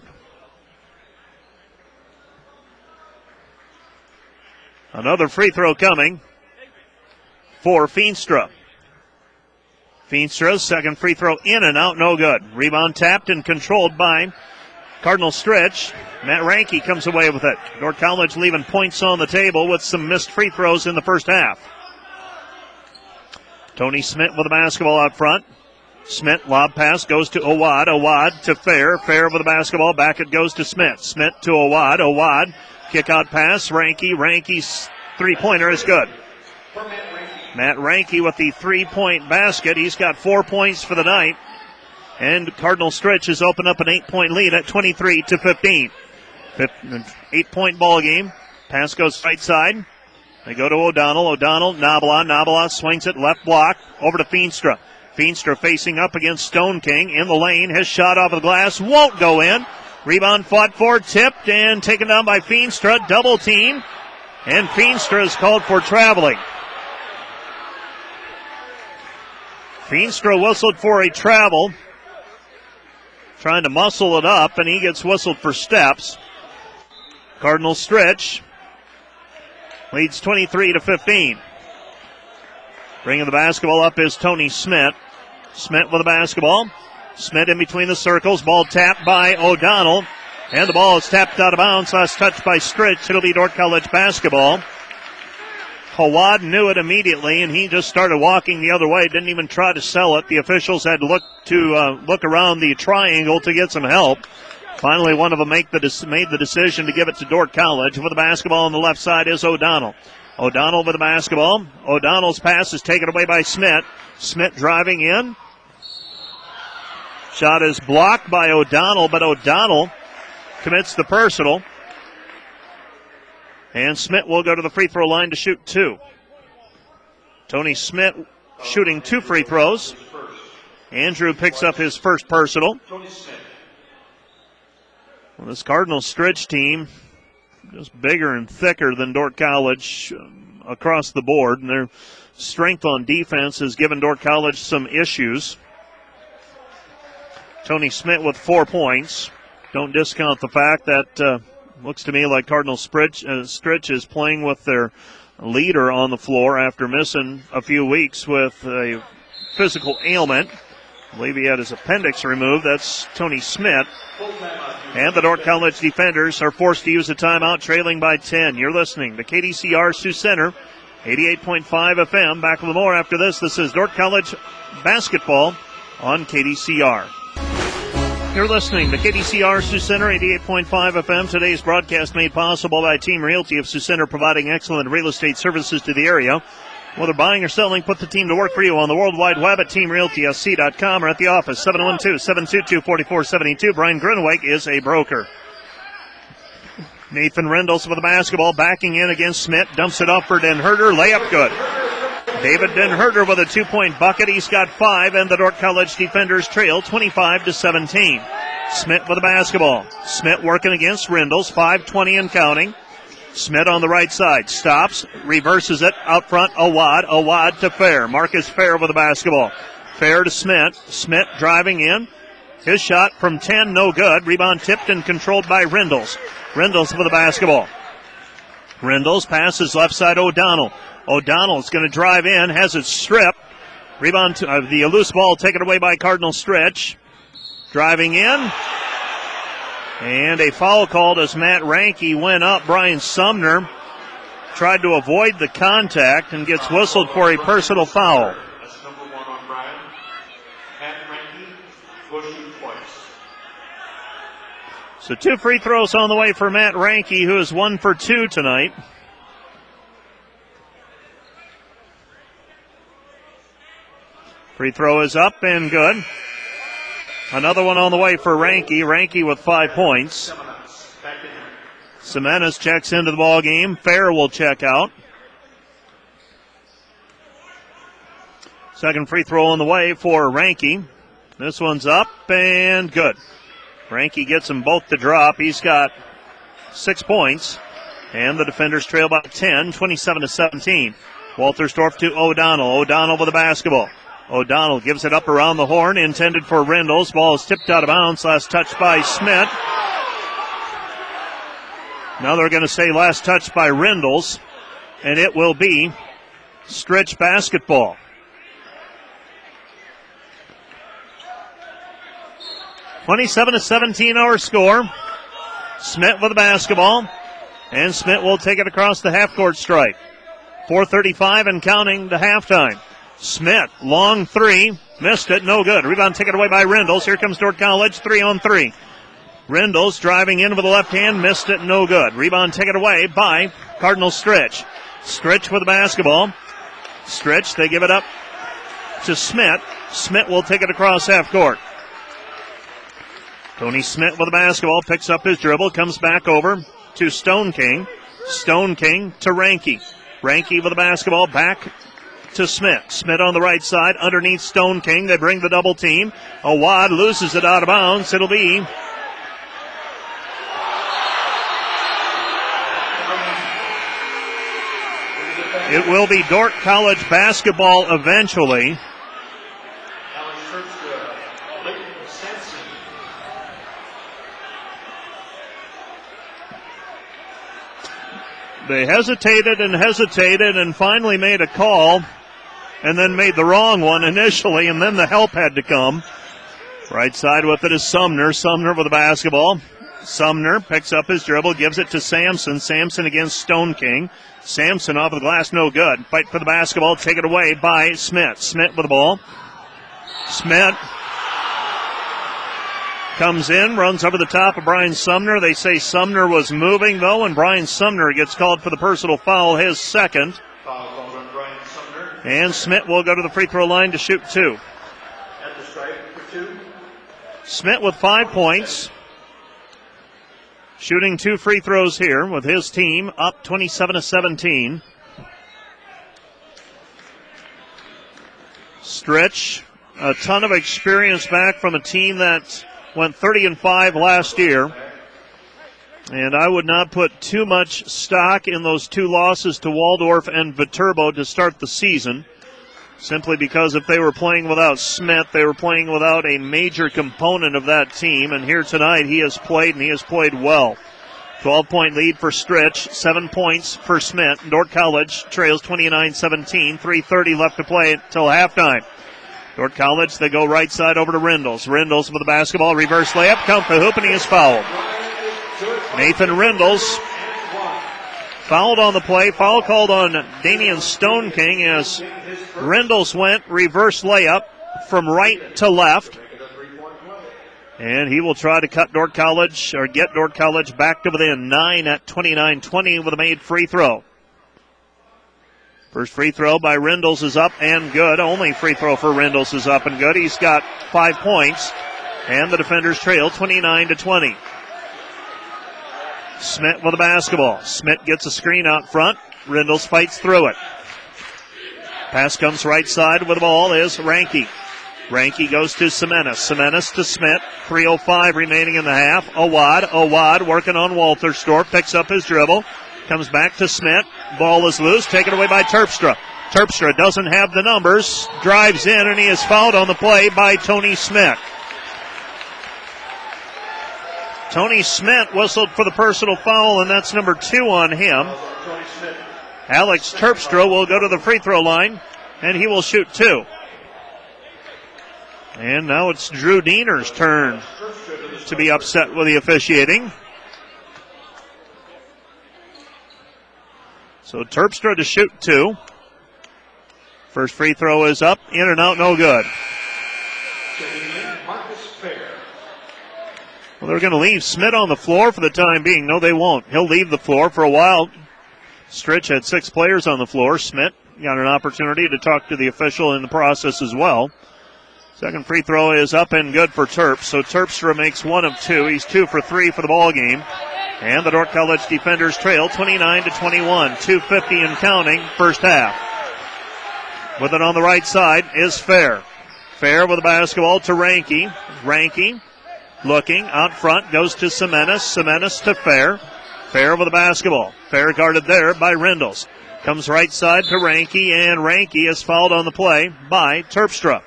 Another free throw coming for Feenstra. Feenstra's second free throw in and out, no good. Rebound tapped and controlled by Cardinal Stritch. Matt Ranke comes away with it. Dordt College leaving points on the table with some missed free throws in the first half. Tony Smith with the basketball out front. Smith, lob pass, goes to Owad. Owad to Fair. Fair with the basketball. Back it goes to Smith. Smith to Owad. Owad, kick out pass. Ranke. Ranke's three-pointer is good. Matt Ranke with the three-point basket. He's got 4 points for the night. And Cardinal Stritch has opened up an 8-point lead at 23-15. 8-point ball game. Pass goes right side. They go to O'Donnell. O'Donnell, Nabla. Nabla swings it left block over to Feenstra. Feenstra facing up against Stone King in the lane. His shot off the glass won't go in. Rebound fought for, tipped, and taken down by Feenstra. Double team. And Feenstra is called for traveling. Feenstra whistled for a travel. Trying to muscle it up, and he gets whistled for steps. Cardinal Stritch leads 23-15. Bringing the basketball up is Tony Smith. Smith with the basketball. Smith in between the circles. Ball tapped by O'Donnell. And the ball is tapped out of bounds. Last touch by Stritch. It'll be Dordt College basketball. Hawad knew it immediately, and he just started walking the other way. Didn't even try to sell it. The officials had to look around the triangle to get some help. Finally, one of them made the decision to give it to Dordt College. With the basketball on the left side is O'Donnell. O'Donnell with the basketball. O'Donnell's pass is taken away by Smith. Smith driving in. Shot is blocked by O'Donnell, but O'Donnell commits the personal. And Smith will go to the free throw line to shoot 2. Tony Smith shooting 2 free throws. Andrew picks up his first personal. Well, this Cardinal Stritch team just bigger and thicker than Dordt College across the board, and their strength on defense has given Dordt College some issues. Tony Smith with 4 points. Don't discount the fact that looks to me like Cardinal Stritch is playing with their leader on the floor after missing a few weeks with a physical ailment. I believe he had his appendix removed. That's Tony Smith. And the Dordt College defenders are forced to use a timeout, trailing by 10. You're listening to KDCR Sioux Center, 88.5 FM. Back with more after this. This is Dordt College basketball on KDCR. You're listening to KDCR Sioux Center, 88.5 FM. Today's broadcast made possible by Team Realty of Sioux Center, providing excellent real estate services to the area. Whether buying or selling, put the team to work for you on the World Wide Web at TeamRealtySC.com or at the office, 712-722-4472. Brian Gruneweg is a broker. Nathan Rendles with the basketball, backing in against Smith, dumps it off for Den Herder, layup good. David Den Herder with a 2-point bucket. He's got 5, and the Dordt College defenders trail 25-17. Smith with the basketball. Smith working against Rendles, 5:20 and counting. Smith on the right side, stops, reverses it, out front, Awad to Fair. Marcus Fair with the basketball. Fair to Smith. Smith driving in. His shot from 10, no good. Rebound tipped and controlled by Rendles. Rendles with the basketball. Rendles passes left side, O'Donnell. O'Donnell's going to drive in, has it stripped. Rebound, the loose ball taken away by Cardinal Stretch. Driving in. And a foul called as Matt Ranke went up. Brian Sumner tried to avoid the contact and gets whistled for a personal foul. That's number 1 on Brian. Matt Ranke, pushing twice. So 2 free throws on the way for Matt Ranke, who is 1 for 2 tonight. Free throw is up and good. Another one on the way for Ranke. Ranke with 5 points. Semenas checks into the ball game. Fair will check out. Second free throw on the way for Ranke. This one's up and good. Ranke gets them both to drop. He's got 6 points. And the defenders trail by 10, 27-17. Waltersdorf to O'Donnell. O'Donnell with the basketball. O'Donnell gives it up around the horn, intended for Rendles. Ball is tipped out of bounds. Last touch by Smith. Now they're going to say last touch by Rendles, and it will be Stritch basketball. (27-17) our score. Smith with the basketball, and Smith will take it across the half-court stripe. 4:35 and counting to halftime. Smith, long 3, missed it, no good. Rebound taken away by Rendles. Here comes Dordt College, 3-on-3. Rendles driving in with the left hand, missed it, no good. Rebound taken away by Cardinal Stritch. Stritch with the basketball. Stritch, they give it up to Smith. Smith will take it across half court. Tony Smith with the basketball, picks up his dribble, comes back over to Stone King. Stone King to Ranke. Ranke with the basketball, back to Smith. Smith on the right side, underneath Stone King. They bring the double team. Awad loses it out of bounds. It will be Dordt College basketball eventually. They hesitated and finally made a call, and then made the wrong one initially, and then the help had to come. Right side with it is Sumner. Sumner with the basketball. Sumner picks up his dribble, gives it to Sampson. Sampson against Stone King. Sampson off of the glass, no good. Fight for the basketball, take it away by Smith. Smith with the ball. Smith comes in, runs over the top of Brian Sumner. They say Sumner was moving, though, and Brian Sumner gets called for the personal foul, his second. Foul called on Brian Sumner. And Smith will go to the free throw line to shoot 2. At the stripe for 2. Smith with 5 points. Shooting 2 free throws here with his team up 27-17. Stritch, a ton of experience back from a team that went 30-5 last year. And I would not put too much stock in those 2 losses to Waldorf and Viterbo to start the season, simply because if they were playing without Smith, they were playing without a major component of that team. And here tonight he has played, and he has played well. 12-point lead for Stritch, 7 points for Smith. Dordt College trails 29-17, 3:30 left to play until halftime. Dordt College, they go right side over to Rendles. Rendles with the basketball, reverse layup, count the hoop, and he is fouled. Nathan Rendles fouled on the play. Foul called on Damian Stoneking as Rendles went reverse layup from right to left. And he will try to cut Dordt College, or get Dordt College back to within 9 at 29-20 with a made free throw. First free throw by Rendles is up and good. Only free throw for Rendles is up and good. He's got 5 points, and the defenders trail 29-20. Smith with the basketball. Smith gets a screen out front. Rendles fights through it. Pass comes right side with the ball is Ranke. Ranke goes to Semenis. Semenis to Smith. 3:05 remaining in the half. Awad working on Waltersdorf. Picks up his dribble. Comes back to Smith. Ball is loose. Taken away by Terpstra. Terpstra doesn't have the numbers. Drives in, and he is fouled on the play by Tony Smith. Tony Smith whistled for the personal foul, and that's number 2 on him. Alex Terpstra will go to the free throw line, and he will shoot 2. And now it's Drew Diener's turn to be upset with the officiating. So Terpstra to shoot 2. First free throw is up, in and out, no good. Well, they're going to leave Smith on the floor for the time being. No, they won't. He'll leave the floor for a while. Stritch had 6 players on the floor. Smith got an opportunity to talk to the official in the process as well. Second free throw is up and good for Terps. So Terpstra makes 1 of 2. He's 2 for 3 for the ball game. And the Dordt College defenders trail 29-21. 2:50 and counting, first half. With it on the right side is Fair. Fair with the basketball to Ranke. Ranke looking out front, goes to Semenis. Semenis to Fair. Fair with the basketball. Fair guarded there by Rendles. Comes right side to Ranke, and Ranke is fouled on the play by Terpstra.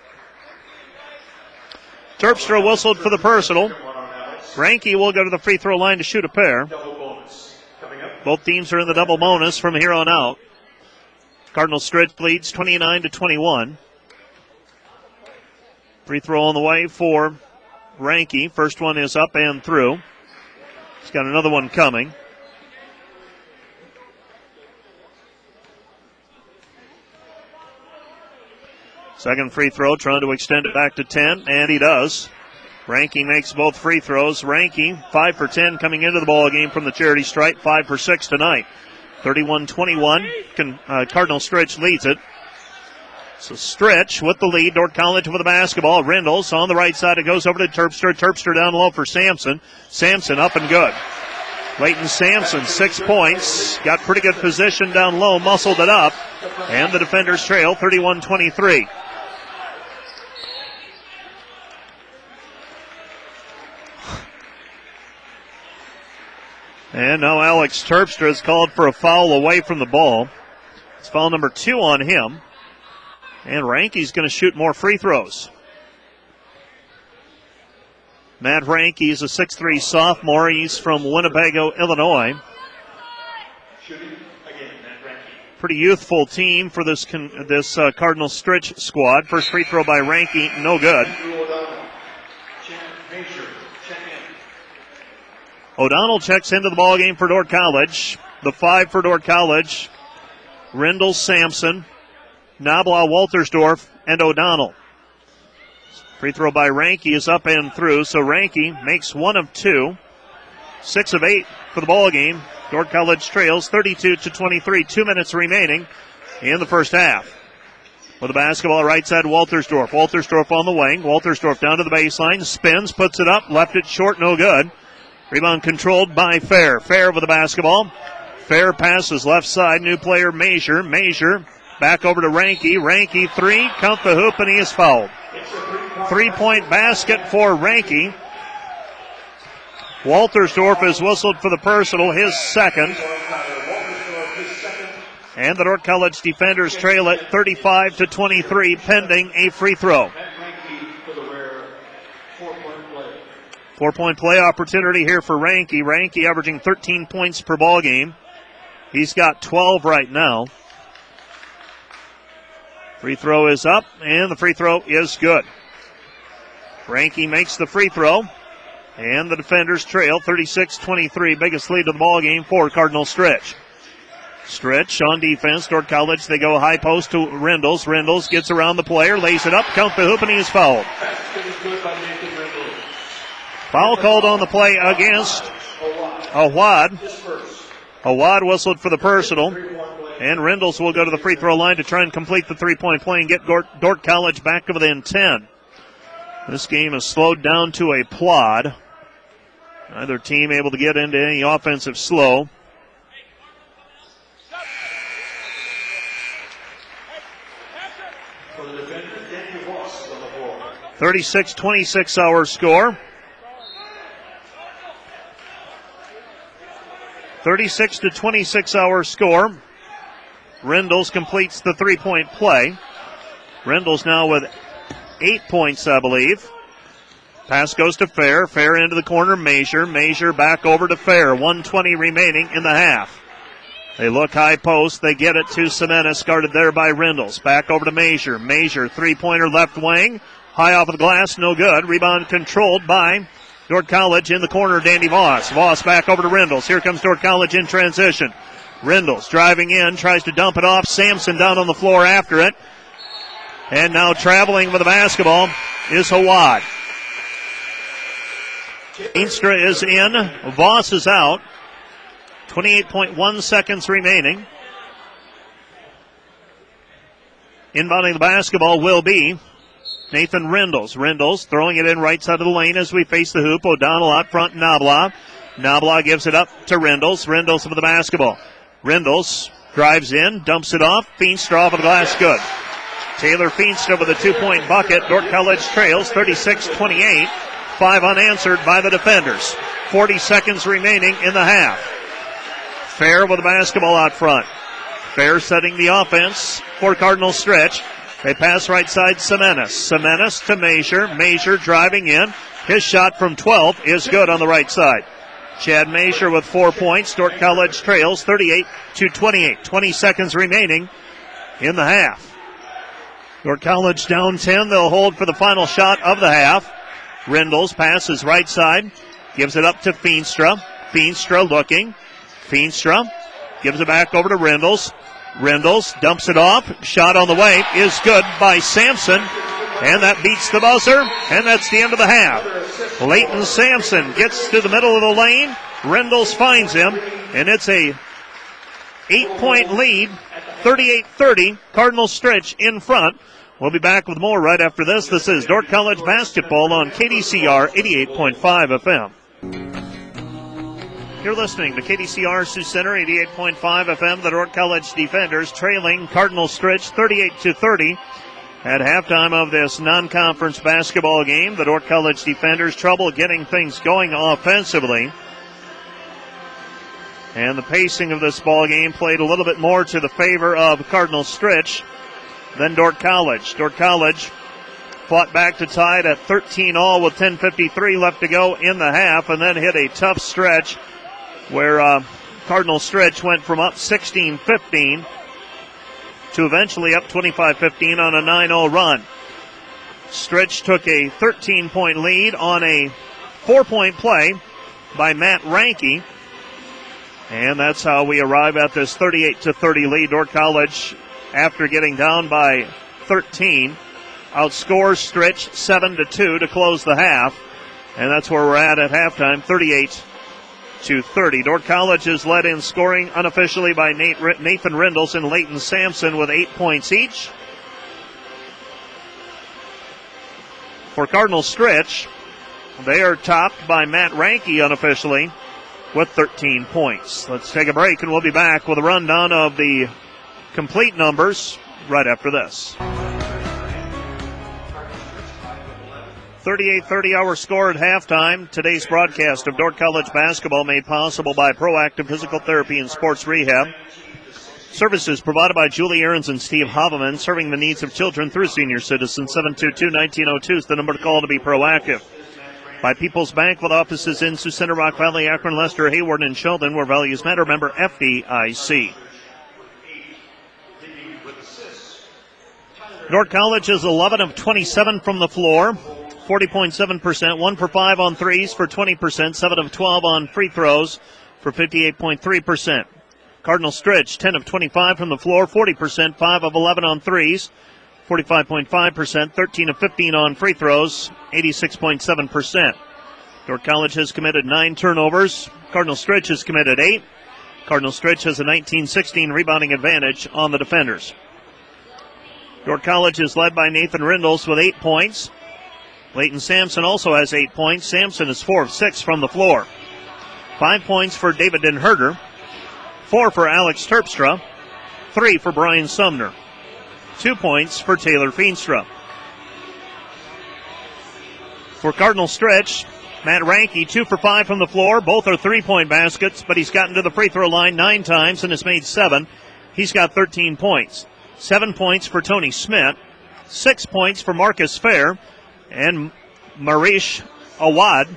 Terpstra whistled for the personal. Ranke will go to the free throw line to shoot a pair. Both teams are in the double bonus from here on out. Cardinal Stritch leads 29-21. Free throw on the way for Ranke. First one is up and through. He's got another one coming. Second free throw, trying to extend it back to 10, and he does. Ranke makes both free throws. Ranke, 5 for 10 coming into the ball game from the charity stripe, 5 for 6 tonight. 31-21, Cardinal Stritch leads it. So Stritch with the lead. Dordt College with the basketball. Rendles on the right side. It goes over to Terpstra. Terpstra down low for Sampson. Sampson up and good. Leighton Sampson, 6 points. Got pretty good position down low. Muscled it up. And the defenders trail 31-23. And now Alex Terpstra is called for a foul away from the ball. It's foul number 2 on him. And Ranke's going to shoot more free throws. Matt Ranke is a 6'3 sophomore. He's from Winnebago, Illinois. Pretty youthful team for this Cardinal Stritch squad. First free throw by Ranke, no good. O'Donnell checks into the ballgame for Dordt College. The 5 for Dordt College. Rendles, Sampson, Nabla, Waltersdorf, and O'Donnell. Free throw by Ranke is up and through, so Ranke makes 1 of 2. 6 of 8 for the ballgame. Dordt College trails 32-23. 2 minutes remaining in the first half. With the basketball right side, Waltersdorf. Waltersdorf on the wing. Waltersdorf down to the baseline. Spins, puts it up, left it short, no good. Rebound controlled by Fair. Fair with the basketball. Fair passes left side. New player, Major. Major back over to Ranke. Ranke 3. Count the hoop, and he is fouled. 3-point basket for Ranke. Waltersdorf is whistled for the personal, his second. And the Dordt College defenders trail at 35-23, pending a free throw. 4-point play opportunity here for Ranke. Ranke averaging 13 points per ball game. He's got 12 right now. Free throw is up, and the free throw is good. Ranky makes the free throw, and the defenders trail 36-23. Biggest lead of the ball game for Cardinal Stritch. Stritch on defense. Dordt College, they go high post to Rendles. Rendles gets around the player, lays it up, count the hoop, and he is fouled. Foul called on the play against Awad. Awad whistled for the personal, and Rendles will go to the free throw line to try and complete the three-point play and get Dordt College back within 10. This game is slowed down to a plod. Neither team able to get into any offensive slow. For the defender, Danny Voss on the floor. 36-26 our score. 36-26 our score. Rendles completes the three-point play. Rendles now with 8 points, I believe. Pass goes to Fair. Fair into the corner. Measure back over to Fair. 1:20 remaining in the half. They look high post. They get it to Semenis, guarded there by Rendles. Back over to Measure. Measure, three-pointer left wing. High off of the glass, no good. Rebound controlled by Dordt College in the corner, Danny Voss. Voss back over to Rendles. Here comes Dordt College in transition. Rendles driving in, tries to dump it off. Sampson down on the floor after it. And now traveling with the basketball is Awad. Eenstra is in. Voss is out. 28.1 seconds remaining. Inbounding the basketball will be Nathan Rendles. Rendles throwing it in right side of the lane as we face the hoop. O'Donnell out front, Nabla. Nabla gives it up to Rendles. Rendles with the basketball. Rendles drives in, dumps it off. Feenstra off of the glass, good. Taylor Feenstra with a 2-point bucket. Dordt College trails 36-28. 5 unanswered by the defenders. 40 seconds remaining in the half. Fair with the basketball out front. Fair setting the offense for Cardinal Stritch. They pass right side Semenis. Semenis to Measure. Measure driving in. His shot from 12 is good on the right side. Chad Measure with 4 points. Dordt College trails 38-28. 20 seconds remaining in the half. Dordt College down 10. They'll hold for the final shot of the half. Rendles passes right side. Gives it up to Feenstra. Feenstra looking. Feenstra gives it back over to Rendles. Rendles dumps it off. Shot on the way is good by Sampson. And that beats the buzzer. And that's the end of the half. Leighton Sampson gets to the middle of the lane. Rendles finds him. And it's a 8-point lead. 38-30. Cardinal Stritch in front. We'll be back with more right after this. This is Dordt College basketball on KDCR 88.5 FM. You're listening to KDCR Sioux Center 88.5 FM. The Dordt College defenders trailing Cardinal Stritch 38-30 at halftime of this non-conference basketball game. The Dordt College defenders trouble getting things going offensively. And the pacing of this ball game played a little bit more to the favor of Cardinal Stritch than Dordt College. Dordt College fought back to tie it at 13-all with 10:53 left to go in the half, and then hit a tough stretch where Cardinal Stritch went from up 16-15 to eventually up 25-15 on a 9-0 run. Stritch took a 13-point lead on a 4-point play by Matt Ranke, and that's how we arrive at this 38-30 lead. Dordt College, after getting down by 13, outscores Stritch 7-2 to close the half, and that's where we're at halftime, 38-30. Dordt College is led in scoring unofficially by Nathan Rendles and Leighton Sampson with 8 points each. For Cardinal Stritch, they are topped by Matt Ranke unofficially with 13 points. Let's take a break and we'll be back with a rundown of the complete numbers right after this. 38-30 our score at halftime. Today's broadcast of Dordt College basketball made possible by Proactive Physical Therapy and Sports Rehab. Services provided by Julie Ahrens and Steve Haveman, serving the needs of children through senior citizens. 722-1902 is the number to call to be proactive. By People's Bank with offices in Sioux Center, Rock Valley, Akron, Lester, Hayward, and Sheldon, where values matter. Member FDIC. Dordt College is 11 of 27 from the floor, 40.7%, 1 for 5 on threes for 20%, 7 of 12 on free throws for 58.3%. Cardinal Stritch, 10 of 25 from the floor, 40%, 5 of 11 on threes, 45.5%, 13 of 15 on free throws, 86.7%. Dordt College has committed 9 turnovers. Cardinal Stritch has committed 8. Cardinal Stritch has a 19-16 rebounding advantage on the defenders. Dordt College is led by Nathan Rindles with 8 points. Leighton Sampson also has 8 points. Sampson is 4 of 6 from the floor. 5 points for David Den Herder. 4 for Alex Terpstra. 3 for Brian Sumner. 2 points for Taylor Feenstra. For Cardinal Stritch, Matt Ranke, 2 for 5 from the floor. Both are 3-point baskets, but he's gotten to the free throw line 9 times and has made 7. He's got 13 points. 7 points for Tony Smith. 6 points for Marcus Fair and Marish Awad.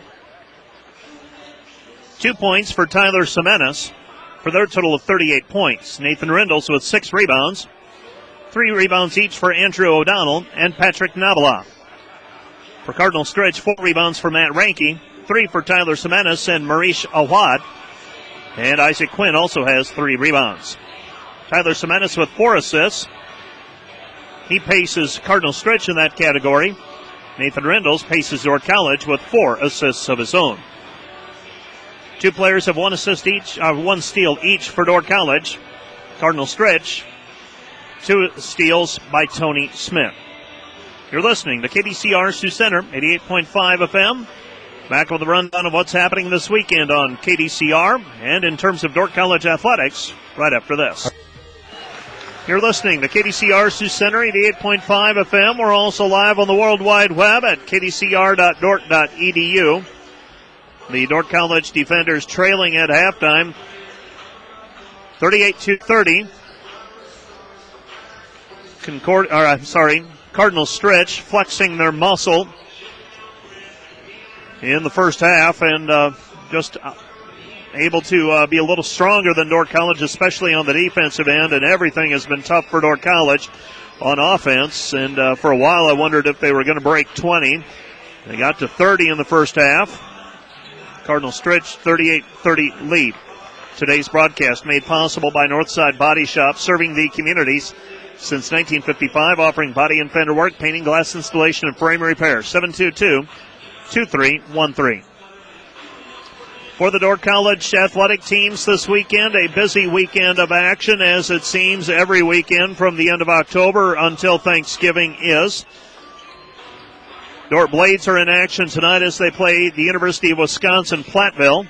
2 points for Tyler Semenis for their total of 38 points. Nathan Rindles with 6 rebounds. 3 rebounds each for Andrew O'Donnell and Patrick Nabila. For Cardinal Stritch, 4 rebounds for Matt Ranke, 3 for Tyler Semenis and Marish Awad. And Isaac Quinn also has 3 rebounds. Tyler Semenis with 4 assists. He paces Cardinal Stritch in that category. Nathan Rindles paces Dordt College with 4 assists of his own. 2 players have 1 assist each, 1 steal each for Dordt College. Cardinal Stritch, 2 steals by Tony Smith. You're listening to KDCR Sioux Center, 88.5 FM. Back with a rundown of what's happening this weekend on KDCR and in terms of Dordt College athletics right after this. You're listening to KDCR Sioux Center, 88.5 FM. We're also live on the World Wide Web at kdcr.dort.edu. The Dordt College defenders trailing at halftime, 38-30. Cardinal Stritch flexing their muscle in the first half and just able to be a little stronger than Dordt College, especially on the defensive end, and everything has been tough for Dordt College on offense. And for a while I wondered if they were going to break 20. They got to 30 in the first half. Cardinal Stritch 38-30 lead. Today's broadcast made possible by Northside Body Shop, serving the communities since 1955, offering body and fender work, painting, glass installation, and frame repair. 722-2313. For the Dordt College athletic teams this weekend, a busy weekend of action, as it seems every weekend from the end of October until Thanksgiving is. Dordt Blades are in action tonight as they play the University of Wisconsin-Platteville.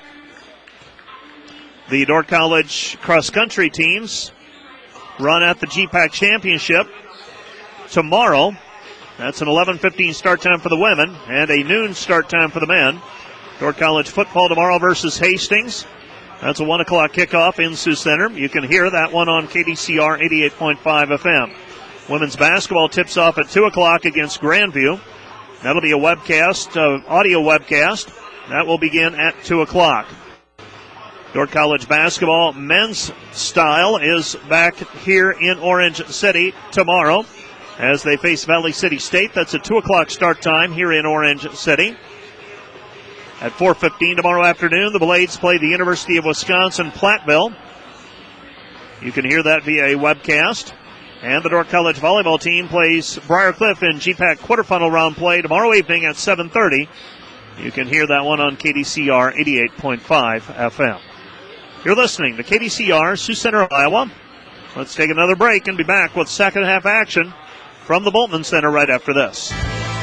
The Dordt College cross-country teams run at the GPAC Championship tomorrow. That's an 11:15 start time for the women and a noon start time for the men. Dordt College football tomorrow versus Hastings. That's a 1 o'clock kickoff in Sioux Center. You can hear that one on KDCR 88.5 FM. Women's basketball tips off at 2 o'clock against Grandview. That'll be a webcast, audio webcast. That will begin at 2 o'clock. Dordt College basketball men's style is back here in Orange City tomorrow as they face Valley City State. That's a 2 o'clock start time here in Orange City. At 4:15 tomorrow afternoon, the Blades play the University of Wisconsin-Platteville. You can hear that via a webcast. And the Dordt College volleyball team plays Briar Cliff in GPAC quarterfinal round play tomorrow evening at 7:30. You can hear that one on KDCR 88.5 FM. You're listening to KDCR Sioux Center, Iowa. Let's take another break and be back with second half action from the Bultman Center right after this.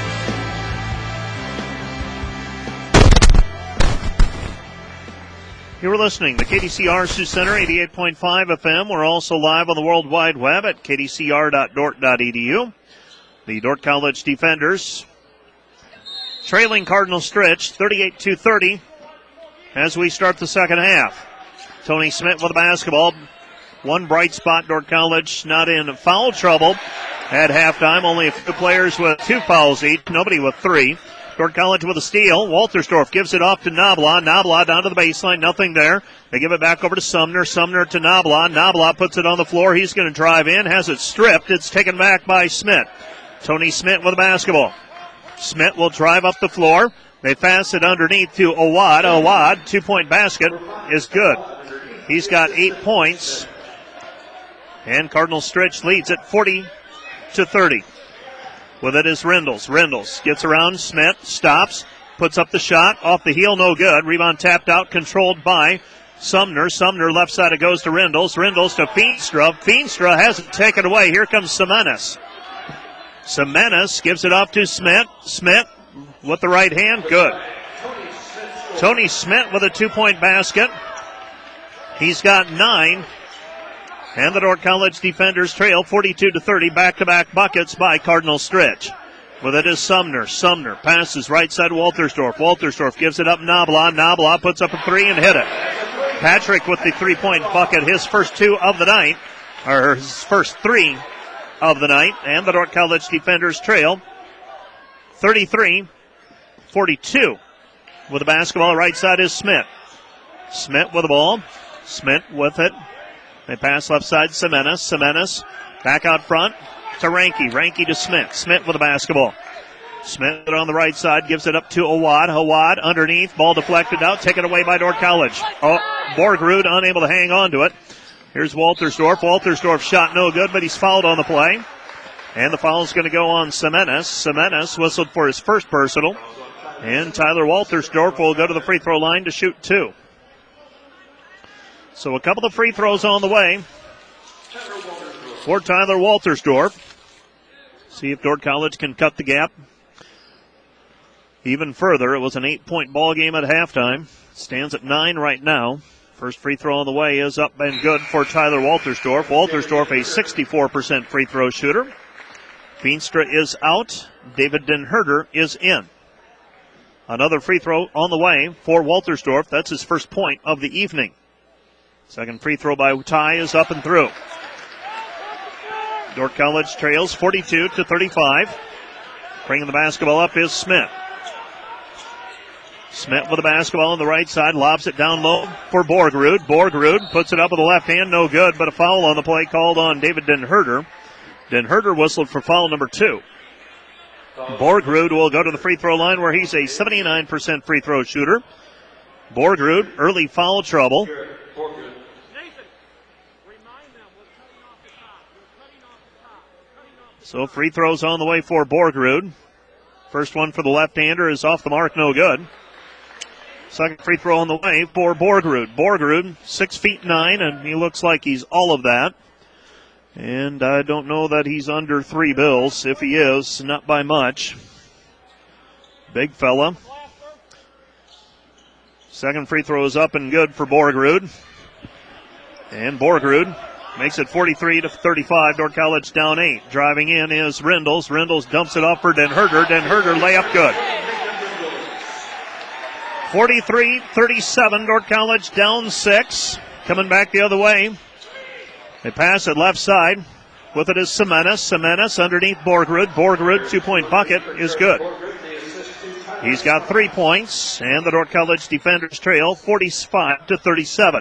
You're listening to KDCR Sioux Center, 88.5 FM. We're also live on the World Wide Web at kdcr.dort.edu. The Dordt College defenders trailing Cardinal Stritch 38-30 as we start the second half. Tony Smith with the basketball. One bright spot, Dordt College not in foul trouble at halftime. Only a few players with 2 fouls each, nobody with 3. Dordt College with a steal. Waltersdorf gives it off to Nabla. Nabla down to the baseline. Nothing there. They give it back over to Sumner. Sumner to Nabla. Nabla puts it on the floor. He's going to drive in. Has it stripped. It's taken back by Smith. Tony Smith with the basketball. Smith will drive up the floor. They pass it underneath to Awad. Awad, 2-point basket is good. He's got 8 points. And Cardinal Stritch leads it 40-30. With it is Rendles. Rendles gets around Smith, stops, puts up the shot, off the heel, no good. Rebound tapped out, controlled by Sumner. Sumner left side, it goes to Rendles. Rendles to Feenstra. Feenstra has it taken away. Here comes Semenis. Semenis gives it off to Smith. Smith with the right hand, good. Tony Smith with a 2-point basket. He's got 9. And the Dordt College defenders trail 42-30. Back-to-back buckets by Cardinal Stritch. With it is Sumner. Sumner passes right side Waltersdorf. Waltersdorf gives it up Nabla. Nabla puts up a 3 and hit it. Patrick with the 3-point bucket, his first 2 of the night, or his first 3 of the night. And the Dordt College defenders trail 33-42. With the basketball, right side is Smith. Smith with the ball. Smith with it. They pass left side, Semenis. Semenis back out front to Ranke. Ranke to Smith. Smith with the basketball. Smith on the right side gives it up to Awad. Awad underneath. Ball deflected out. Taken away by Dordt College. Borgrud unable to hang on to it. Here's Waltersdorf. Waltersdorf shot no good, but he's fouled on the play. And the foul is going to go on Semenis. Semenis whistled for his first personal. And Tyler Waltersdorf will go to the free throw line to shoot 2. So a couple of free throws on the way for Tyler Waltersdorf. See if Dordt College can cut the gap even further. It was an 8-point ball game at halftime. Stands at 9 right now. First free throw on the way is up and good for Tyler Waltersdorf. Waltersdorf, a 64% free throw shooter. Feenstra is out. David Den Herder is in. Another free throw on the way for Waltersdorf. That's his first point of the evening. Second free throw by Ty is up and through. Dordt College trails 42-35. Bringing the basketball up is Smith. Smith with the basketball on the right side, lobs it down low for Borgrud. Borgrud puts it up with the left hand, no good, but a foul on the play called on David Den Herder. Den Herder whistled for foul number 2. Borgrud will go to the free throw line where he's a 79% free throw shooter. Borgrud, early foul trouble. So free throws on the way for Borgrud. First one for the left-hander is off the mark, no good. Second free throw on the way for Borgrud. Borgrud, 6'9", and he looks like he's all of that. And I don't know that he's under 3 bills. If he is, not by much. Big fella. Second free throw is up and good for Borgrud. And Borgrud makes it 43-35. Dordt College down 8. Driving in is Rendles. Rendles dumps it off for Den Herder. Den Herder layup good. 43-37. Dordt College down 6. Coming back the other way. They pass it left side. With it is Semenis. Semenis underneath Borgrud. Borgrud 2-point bucket is good. He's got 3 points. And the Dordt College defenders trail 45-37.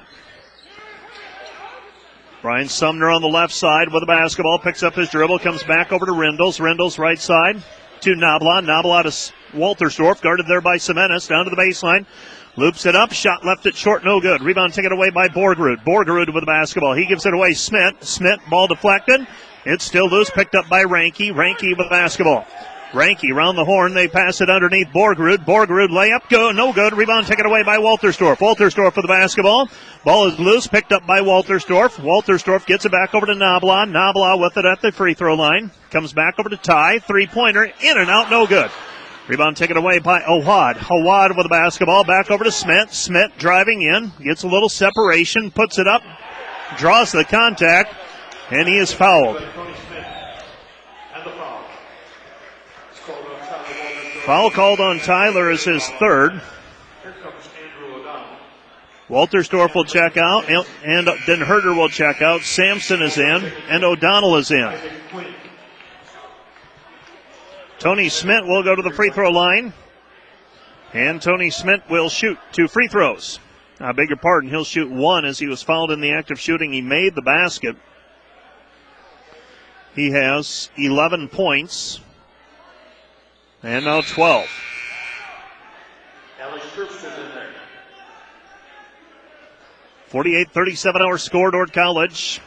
Brian Sumner on the left side with the basketball, picks up his dribble, comes back over to Rendles. Rendles right side to Nabla. Nabla to Waltersdorf, guarded there by Semenis, down to the baseline. Loops it up, shot left it short, no good. Rebound taken away by Borgrud. Borgrud with the basketball. He gives it away, Smith. Smith, ball deflected. It's still loose, picked up by Ranke. Ranke with the basketball. Ranke around the horn. They pass it underneath Borgrud. Borgrud layup, go, no good. Rebound taken away by Waltersdorf. Waltersdorf with the basketball. Ball is loose, picked up by Waltersdorf. Waltersdorf gets it back over to Nabla. Nabla with it at the free throw line. Comes back over to Ty. 3-pointer, in and out, no good. Rebound taken away by Awad. Awad with the basketball. Back over to Smith. Smith driving in. Gets a little separation. Puts it up. Draws the contact. And he is fouled. Foul called on Tyler is his third. Waltersdorf will check out, and Den Herder will check out. Sampson is in, and O'Donnell is in. Tony Smith will go to the free throw line. And Tony Smith will shoot 2 free throws. I beg your pardon, he'll shoot 1 as he was fouled in the act of shooting. He made the basket. He has 11 points. And now 12. Alex Herbst is in there. 48-37 our score, Dordt College.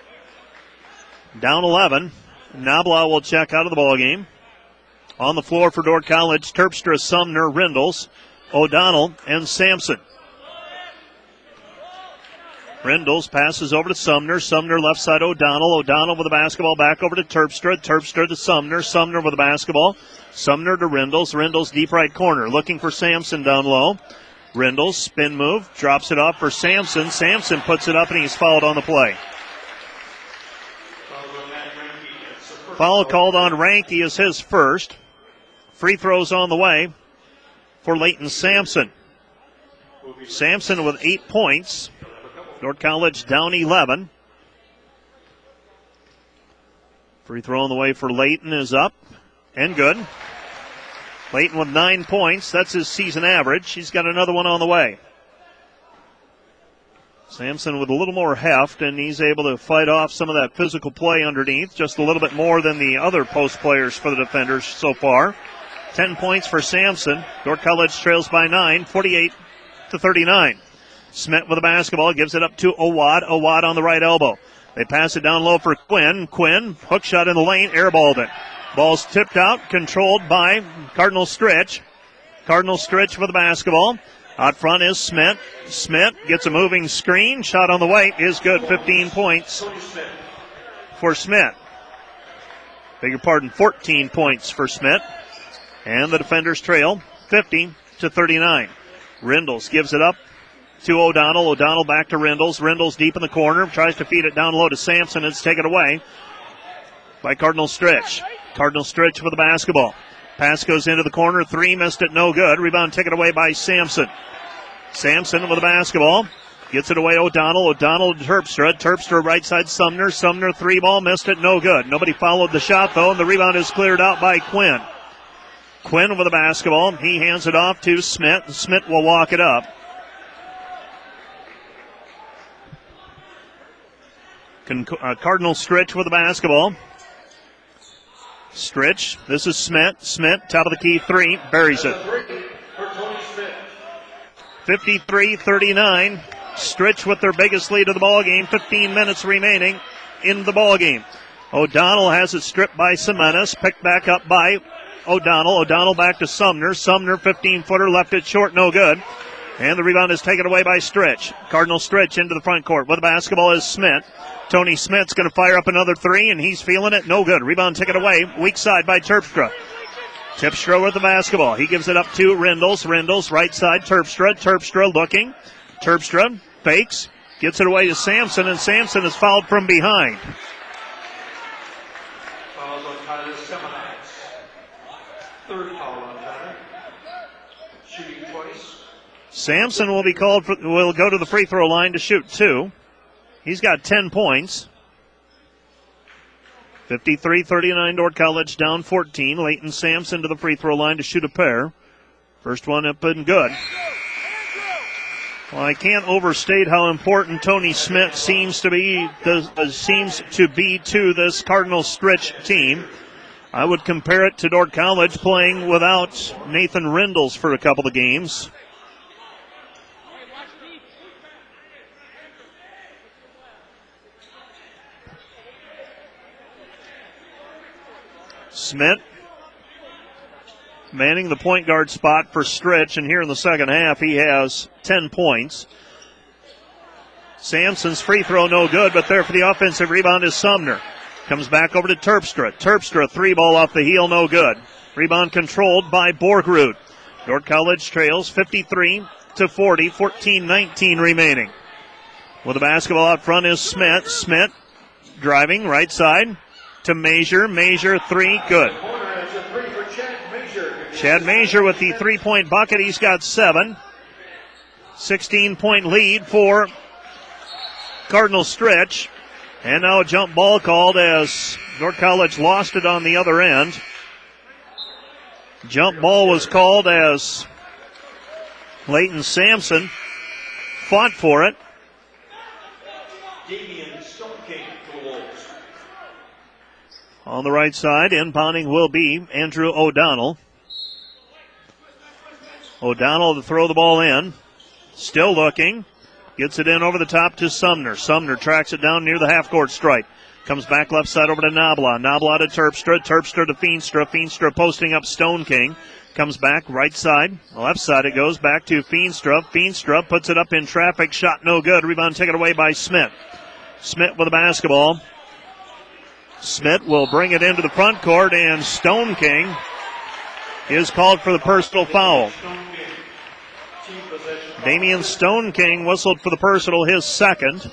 Down 11. Nabla will check out of the ball game. On the floor for Dordt College, Terpstra, Sumner, Rindles, O'Donnell, and Sampson. Rindles passes over to Sumner. Sumner left side O'Donnell. O'Donnell with the basketball back over to Terpstra. Terpstra to Sumner. Sumner with the basketball. Sumner to Rindles. Rindles deep right corner. Looking for Sampson down low. Rindles spin move. Drops it off for Sampson. Sampson puts it up and he's fouled on the play. Foul called on Ranke is his first. Free throws on the way for Leighton Sampson. Sampson with 8 points. Dordt College down 11. Free throw on the way for Leighton is up and good. Leighton with 9 points. That's his season average. He's got another one on the way. Sampson with a little more heft, and he's able to fight off some of that physical play underneath, just a little bit more than the other post players for the defenders so far. 10 points for Sampson. Dordt College trails by 9, 48-39. Smith with the basketball, gives it up to Awad. Awad on the right elbow. They pass it down low for Quinn. Quinn, hook shot in the lane, airballed it. Ball's tipped out, controlled by Cardinal Stritch. Cardinal Stritch with the basketball. Out front is Smith. Smith gets a moving screen. Shot on the way is good. 15 points for Smith. Beg your pardon, 14 points for Smith. And the defenders trail 50-39. Rindles gives it up to O'Donnell. O'Donnell back to Rindles. Rindles deep in the corner. Tries to feed it down low to Sampson. It's taken away by Cardinal Stritch. Cardinal Stritch with the basketball. Pass goes into the corner. 3, missed it, no good. Rebound taken away by Sampson. Sampson with the basketball. Gets it away, O'Donnell. O'Donnell to Terpstra. Terpstra right side Sumner. Sumner 3 ball, missed it, no good. Nobody followed the shot, though, and the rebound is cleared out by Quinn. Quinn with the basketball. He hands it off to Smith. Smith will walk it up. Cardinal Stritch with the basketball. Stritch, this is Smith. Smith, top of the key 3, buries it. 53-39. Stritch with their biggest lead of the ball game. 15 minutes remaining in the ball game. O'Donnell has it stripped by Semenis. Picked back up by O'Donnell. O'Donnell back to Sumner. Sumner, 15-footer, left it short, no good. And the rebound is taken away by Stritch. Cardinal Stritch into the front court. With the basketball is Smith. Tony Smith's going to fire up another 3, and he's feeling it. No good. Rebound taken away. Weak side by Terpstra. Terpstra with the basketball. He gives it up to Rindles. Rindles, right side, Terpstra. Terpstra looking. Terpstra fakes. Gets it away to Sampson, and Sampson is fouled from behind. Fouls on Tyler Semenis. 3rd foul on Tyler. Shooting twice. Sampson will be called will go to the free throw line to shoot 2. He's got 10 points. 53-39, Dordt College down 14. Leighton Sampson to the free throw line to shoot a pair. First one up and good. Well, I can't overstate how important Tony Smith seems to be to this Cardinal Stritch team. I would compare it to Dordt College playing without Nathan Rindles for a couple of games. Smith manning the point guard spot for Stritch, and here in the second half he has 10 points. Sampson's free throw no good, but there for the offensive rebound is Sumner. Comes back over to Terpstra. Terpstra 3 ball off the heel, no good. Rebound controlled by Borgrud. Dordt College trails 53-40, 14-19 remaining. With the basketball out front is Smith. Smith driving right side to Major. Major 3, good. Chad Major with the 3-point bucket. He's got 7. 16-point lead for Cardinal Stritch. And now a jump ball called as Dordt College lost it on the other end. Jump ball was called as Leighton Sampson fought for it. Damian Stoneking for the Wolves. On the right side, inbounding will be Andrew O'Donnell. O'Donnell to throw the ball in. Still looking. Gets it in over the top to Sumner. Sumner tracks it down near the half-court stripe. Comes back left side over to Nabla. Nabla to Terpstra. Terpstra to Feenstra. Feenstra posting up Stone King. Comes back right side. Left side it goes back to Feenstra. Feenstra puts it up in traffic. Shot no good. Rebound taken away by Smith. Smith with the basketball. Smith will bring it into the front court, and Stone King is called for the personal foul. Damian Stone King whistled for the personal, his second.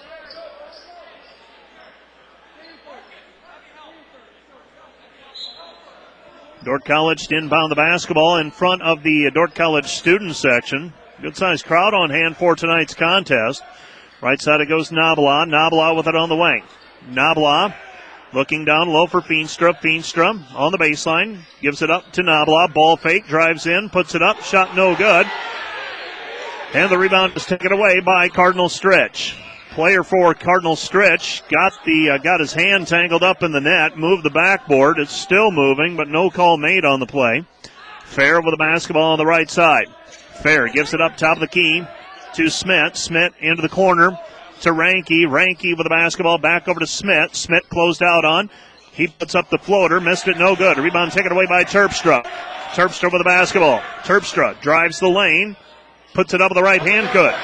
Dordt College to inbound the basketball in front of the Dordt College student section. Good-sized crowd on hand for tonight's contest. Right side it goes Nabla. Nabla with it on the wing. Nabla looking down low for Feenstra. Feenstra on the baseline. Gives it up to Nabla. Ball fake. Drives in. Puts it up. Shot no good. And the rebound is taken away by Cardinal Stritch. Player for Cardinal Stritch got his hand tangled up in the net. Moved the backboard. It's still moving, but no call made on the play. Fair with the basketball on the right side. Fair gives it up top of the key to Smith. Smith into the corner to Ranke. Ranke with the basketball back over to Smith. Smith closed out on. He puts up the floater. Missed it, no good. Rebound taken away by Terpstra. Terpstra with the basketball. Terpstra drives the lane. Puts it up with the right hand, good.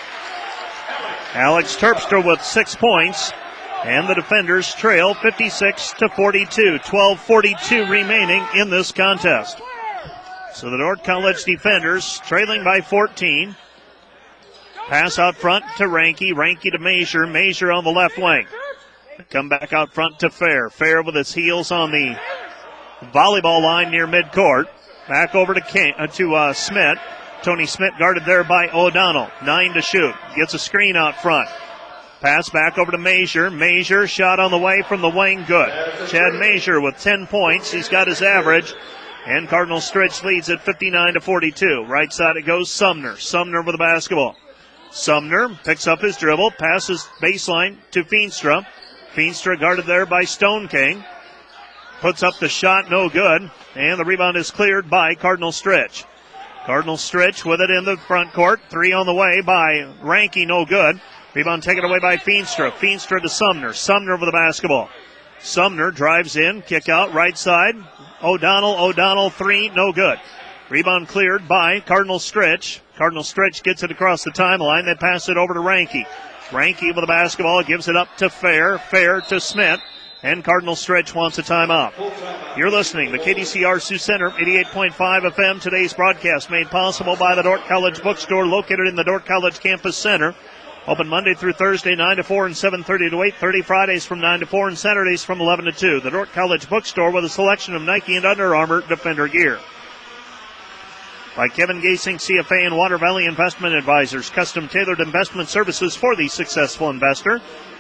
Alex Terpstra with 6 points. And the defenders trail 56-42. 12:42 remaining in this contest. So the Dordt College defenders trailing by 14. Pass out front to Ranke. Ranke to Mazur. Mazur on the left wing. Come back out front to Fair. Fair with his heels on the volleyball line near midcourt. Back over to Smith. Tony Smith guarded there by O'Donnell. 9 to shoot. Gets a screen out front. Pass back over to Mazur. Mazur shot on the way from the wing. Good. Chad Mazur with 10 points. He's got his average. And Cardinal Stritch leads at 59-42. Right side it goes Sumner. Sumner with the basketball. Sumner picks up his dribble. Passes baseline to Feenstra. Feenstra guarded there by Stone King. Puts up the shot. No good. And the rebound is cleared by Cardinal Stritch. Cardinal Stritch with it in the front court. 3 on the way by Ranke, no good. Rebound taken away by Feenstra. Feenstra to Sumner. Sumner with the basketball. Sumner drives in, kick out, right side. O'Donnell, 3, no good. Rebound cleared by Cardinal Stritch. Cardinal Stritch gets it across the timeline. They pass it over to Ranke. Ranke with the basketball, gives it up to Fair. Fair to Smith. And Cardinal Stritch wants a timeout. You're listening to KDCR Sioux Center, 88.5 FM. Today's broadcast made possible by the Dordt College Bookstore, located in the Dordt College Campus Center. Open Monday through Thursday, 9 to 4 and 7:30 to 8:30. Fridays from 9 to 4 and Saturdays from 11 to 2. The Dordt College Bookstore with a selection of Nike and Under Armour Defender gear. By Kevin Gasing, CFA and Water Valley Investment Advisors. Custom tailored investment services for the successful investor.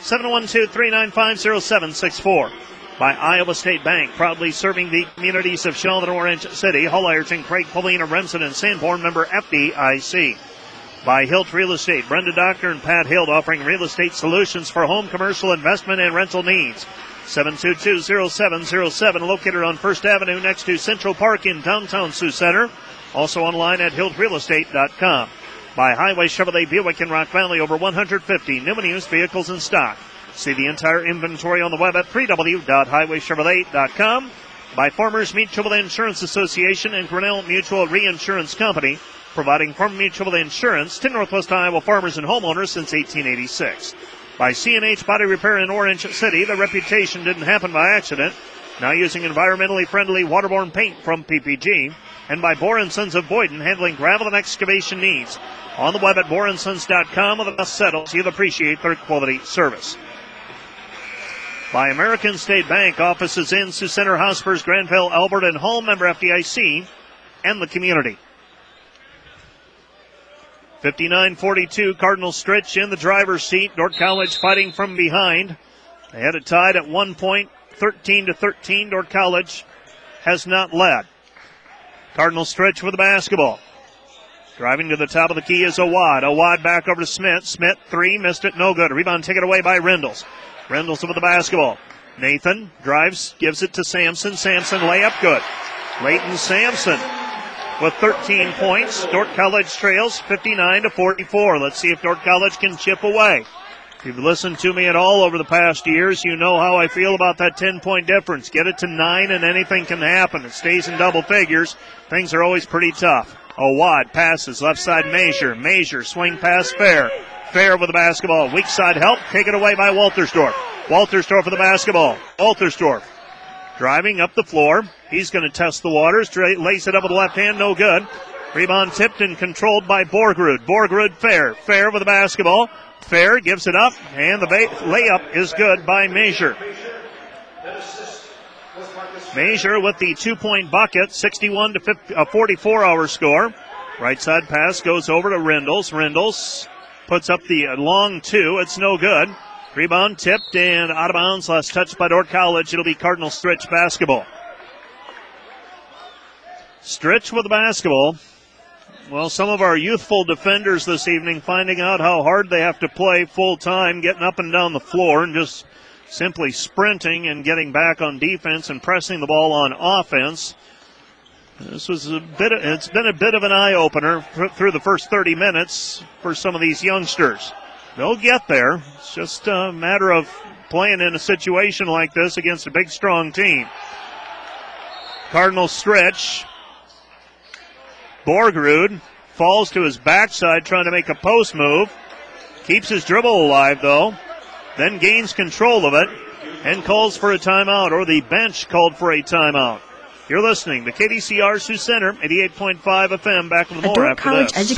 712-395-0764. By Iowa State Bank, proudly serving the communities of Sheldon, Orange City, Hull, Ironton, Craig, Paulina, Remsen, and Sanborn, member FDIC. By Hilt Real Estate, Brenda Doctor and Pat Hilt, offering real estate solutions for home, commercial, investment, and rental needs. 722-0707, located on First Avenue next to Central Park in downtown Sioux Center. Also online at HiltRealEstate.com. By Highway Chevrolet Buick in Rock Valley, over 150 new and used vehicles in stock. See the entire inventory on the web at www.highwaychevrolet.com. By Farmers Mutual Insurance Association and Grinnell Mutual Reinsurance Company, providing farm mutual insurance to Northwest Iowa farmers and homeowners since 1886. By C&H Body Repair in Orange City, the reputation didn't happen by accident. Now using environmentally friendly waterborne paint from PPG. And by Bohr & Sons of Boyden, handling gravel and excavation needs. On the web at bohrandsons.com with the dust settles, you'll appreciate their quality service. By American State Bank, offices in Sioux Center, Hospers, Granville, Albert, and Hull, member FDIC, and the community. 59-42, Cardinal Stritch in the driver's seat. Dordt College fighting from behind. They had it tied at 1 point, 13-13. Dordt College has not led. Cardinal Stritch with the basketball. Driving to the top of the key is Awad. Awad back over to Smith. Smith, three, missed it, no good. Rebound taken away by Rendles. Rendles with the basketball. Nathan drives, gives it to Sampson. Sampson layup good. Leighton Sampson with 13 points. Dordt College trails 59-44. Let's see if Dordt College can chip away. If you've listened to me at all over the past years, you know how I feel about that 10-point difference. Get it to 9 and anything can happen. It stays in double figures. Things are always pretty tough. Awad passes left side Major. Major swing pass Fair. Fair with the basketball. Weak side help. Taken away by Waltersdorf. Waltersdorf with the basketball. Waltersdorf driving up the floor. He's going to test the waters. Lays it up with the left hand. No good. Rebound tipped and controlled by Borgrud. Borgrud Fair. Fair with the basketball. Fair gives it up. And the layup is good by Major. Major with the 2-point bucket. 61-44 our score. Right side pass goes over to Rendles. Rendles puts up the long two. It's no good. Rebound tipped and out of bounds. Last touch by Dordt College. It'll be Cardinal Stritch basketball. Stritch with the basketball. Well, some of our youthful defenders this evening finding out how hard they have to play full time, getting up and down the floor and just simply sprinting and getting back on defense and pressing the ball on offense. It's been a bit of an eye opener through the first 30 minutes for some of these youngsters. They'll get there. It's just a matter of playing in a situation like this against a big, strong team. Cardinal Stritch. Borgrud falls to his backside trying to make a post move. Keeps his dribble alive, though. Then gains control of it and calls for a timeout, or the bench called for a timeout. You're listening to KDCR Sioux Center, 88.5 FM. Back with more after this.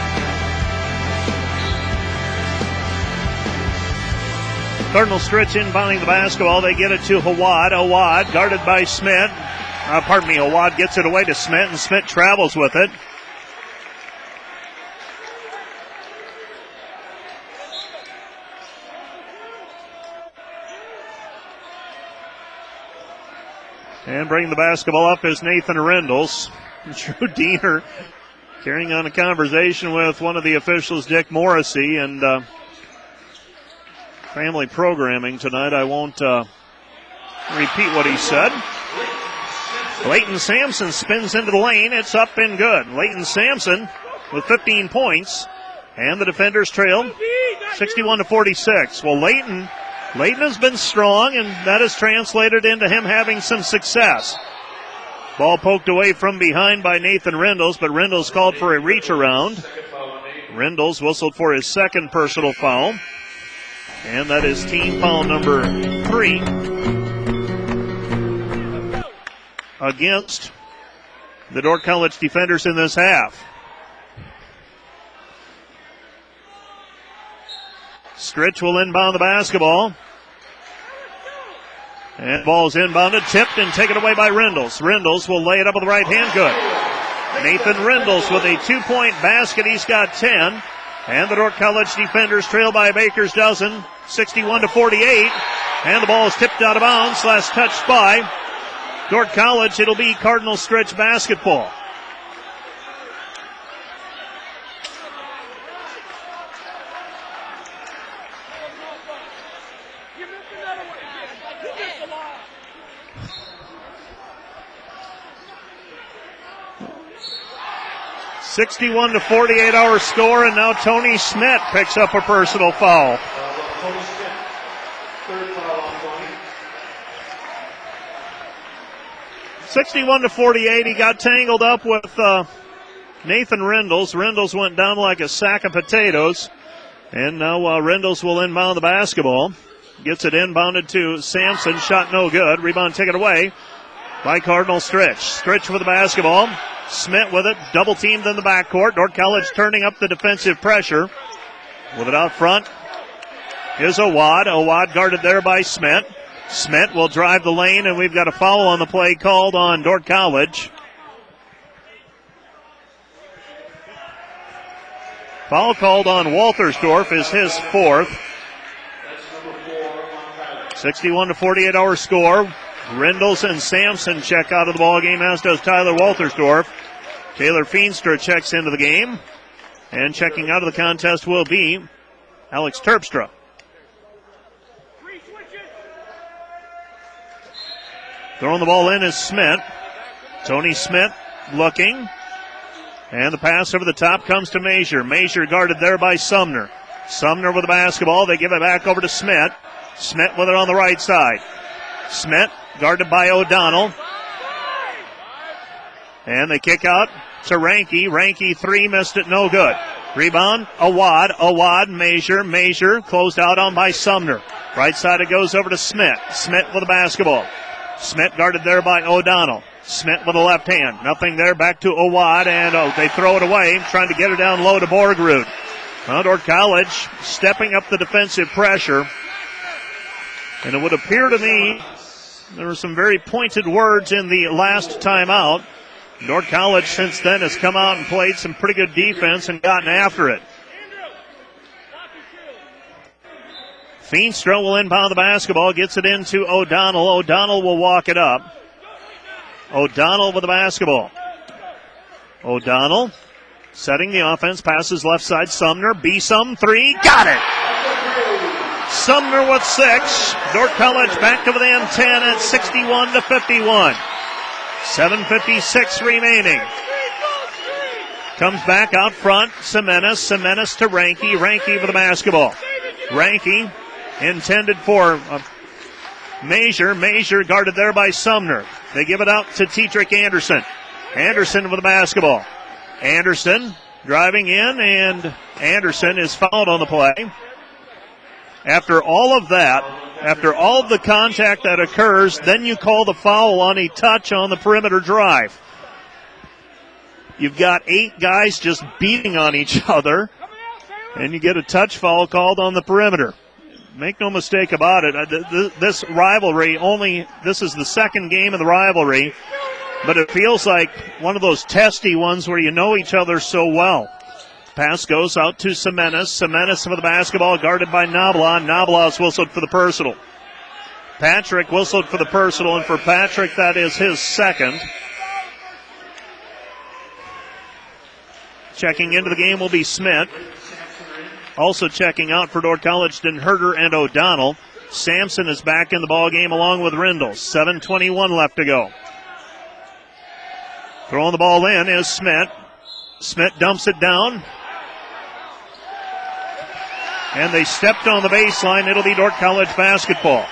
Cardinal Stritch inbounding the basketball. They get it to Awad. Awad guarded by Smith. Awad gets it away to Smith, and Smith travels with it. And bringing the basketball up is Nathan Rendles. Drew Diener carrying on a conversation with one of the officials, Dick Morrissey, and family programming tonight. I won't repeat what he said. Leighton Sampson spins into the lane. It's up and good. Leighton Sampson with 15 points. And the defenders trail 61-46. Well, Leighton has been strong, and that has translated into him having some success. Ball poked away from behind by Nathan Rendles, but Rendles called for a reach around. Rendles whistled for his second personal foul. And that is team foul number 3 against the Dordt College defenders in this half. Stritch will inbound the basketball. And ball's inbounded, tipped, and taken away by Rendles. Rendles will lay it up with the right hand. Good. Nathan Rendles with a 2-point basket. He's got 10. And the Dordt College defenders trail by a baker's dozen, 61-48. And the ball is tipped out of bounds. Last touched by Dordt College. It'll be Cardinal Stritch basketball. (61-48) our score, and now Tony Schmidt picks up a personal foul. Tony Schmidt, third foul on Tony. 61-48. He got tangled up with Nathan Rendles. Rendles went down like a sack of potatoes. And now Rendles will inbound the basketball. Gets it inbounded to Sampson. Shot no good. Rebound taken away by Cardinal Stritch. Stritch with the basketball. Smith with it. Double teamed in the backcourt. Dordt College turning up the defensive pressure. With it out front is Awad. Awad guarded there by Smith. Smith will drive the lane, and we've got a foul on the play called on Dordt College. Foul called on Waltersdorf is his fourth. 61-48 our score. Rendles and Sampson check out of the ball game, as does Tyler Waltersdorf. Taylor Feenstra checks into the game. And checking out of the contest will be Alex Terpstra. Throwing the ball in is Smith. Tony Smith looking. And the pass over the top comes to Major. Major guarded there by Sumner. Sumner with the basketball. They give it back over to Smith. Smith with it on the right side. Smith guarded by O'Donnell. And they kick out to Ranky. Ranky three, missed it, no good. Rebound, Awad. Awad, Major closed out on by Sumner. Right side it goes over to Smith. Smith with the basketball. Smith guarded there by O'Donnell. Smith with the left hand. Nothing there, back to Awad, and they throw it away, trying to get it down low to Borgerud. Dordt College stepping up the defensive pressure. And it would appear to me there were some very pointed words in the last timeout. Dordt College since then has come out and played some pretty good defense and gotten after it. Feenstra will inbound the basketball, gets it into O'Donnell. O'Donnell will walk it up. O'Donnell with the basketball. O'Donnell setting the offense, passes left side. Sumner, B-Sum, three, got it! Sumner with 6. Dordt College back to within 10 at 61-51. 7:56 remaining. Comes back out front, Semenis. Semenis to Ranky. Ranky with the basketball. Ranky intended for Major. Major guarded there by Sumner. They give it out to Tetrick Anderson. Anderson with the basketball. Anderson driving in, and Anderson is fouled on the play. After all of that, after all of the contact that occurs, then you call the foul on a touch on the perimeter drive. You've got 8 guys just beating on each other, and you get a touch foul called on the perimeter. Make no mistake about it. This rivalry this is the second game of the rivalry, but it feels like one of those testy ones where you know each other so well. Pass goes out to Semenis. Semenis with the basketball, guarded by Nabla. Nabla's whistled for the personal. Patrick whistled for the personal, and for Patrick, that is his second. Checking into the game will be Smith. Also checking out for Dordt College, Denherter and O'Donnell. Sampson is back in the ball game along with Rindle. 7:21 left to go. Throwing the ball in is Smith. Smith dumps it down. And they stepped on the baseline. It'll be Dordt College basketball.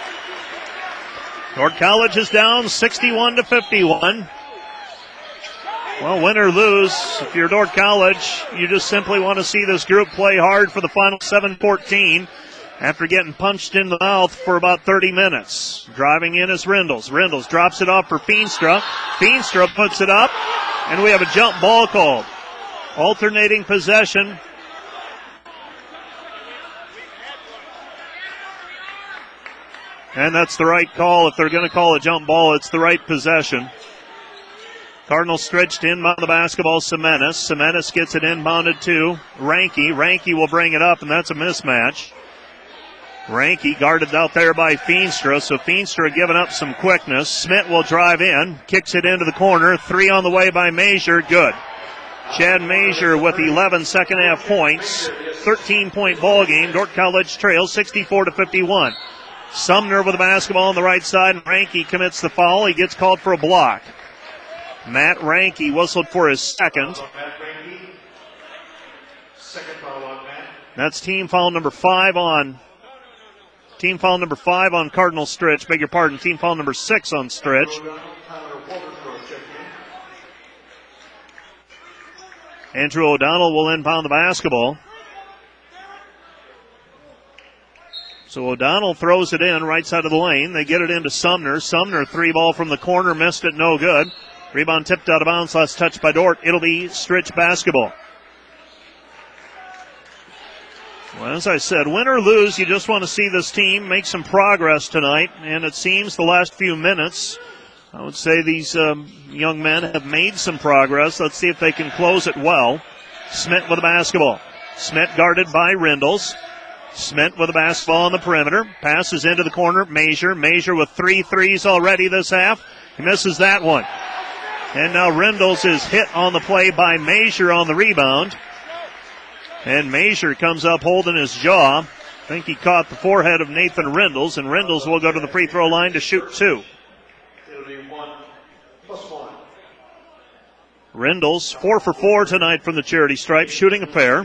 Dordt College is down 61-51. Well, win or lose, if you're Dordt College, you just simply want to see this group play hard for the final 7:14 after getting punched in the mouth for about 30 minutes. Driving in is Rindles. Rindles drops it off for Feenstra. Feenstra puts it up, and we have a jump ball called. Alternating possession. And that's the right call. If they're going to call a jump ball, it's the right possession. Cardinals stretched inbound the basketball. Semenis. Semenis gets it inbounded to Ranky. Ranky will bring it up, and that's a mismatch. Ranky guarded out there by Feenstra, so Feenstra giving up some quickness. Smith will drive in, kicks it into the corner. 3 on the way by Major. Good. Chad Major with 11 second-half points. 13-point ball game. Dordt College trails 64-51. Sumner with the basketball on the right side, and Ranky commits the foul. He gets called for a block. Matt Ranky whistled for his second. That's team foul number 5 on Cardinal Stritch. Beg your pardon, team foul number 6 on Stritch. Andrew O'Donnell will inbound the basketball. So O'Donnell throws it in right side of the lane. They get it into Sumner. Sumner, 3-ball from the corner, missed it, no good. Rebound tipped out of bounds, last touch by Dordt. It'll be Stritch basketball. Well, as I said, win or lose, you just want to see this team make some progress tonight. And it seems the last few minutes, I would say these young men have made some progress. Let's see if they can close it well. Smith with the basketball. Smith guarded by Rindles. Smith with the basketball on the perimeter. Passes into the corner. Major with 3 threes already this half. He misses that one. And now Rindles is hit on the play by Major on the rebound. And Major comes up holding his jaw. I think he caught the forehead of Nathan Rindles, and Rindles will go to the free throw line to shoot 2. It'll be 1+1. Rindles 4 for 4 tonight from the charity stripe, shooting a pair.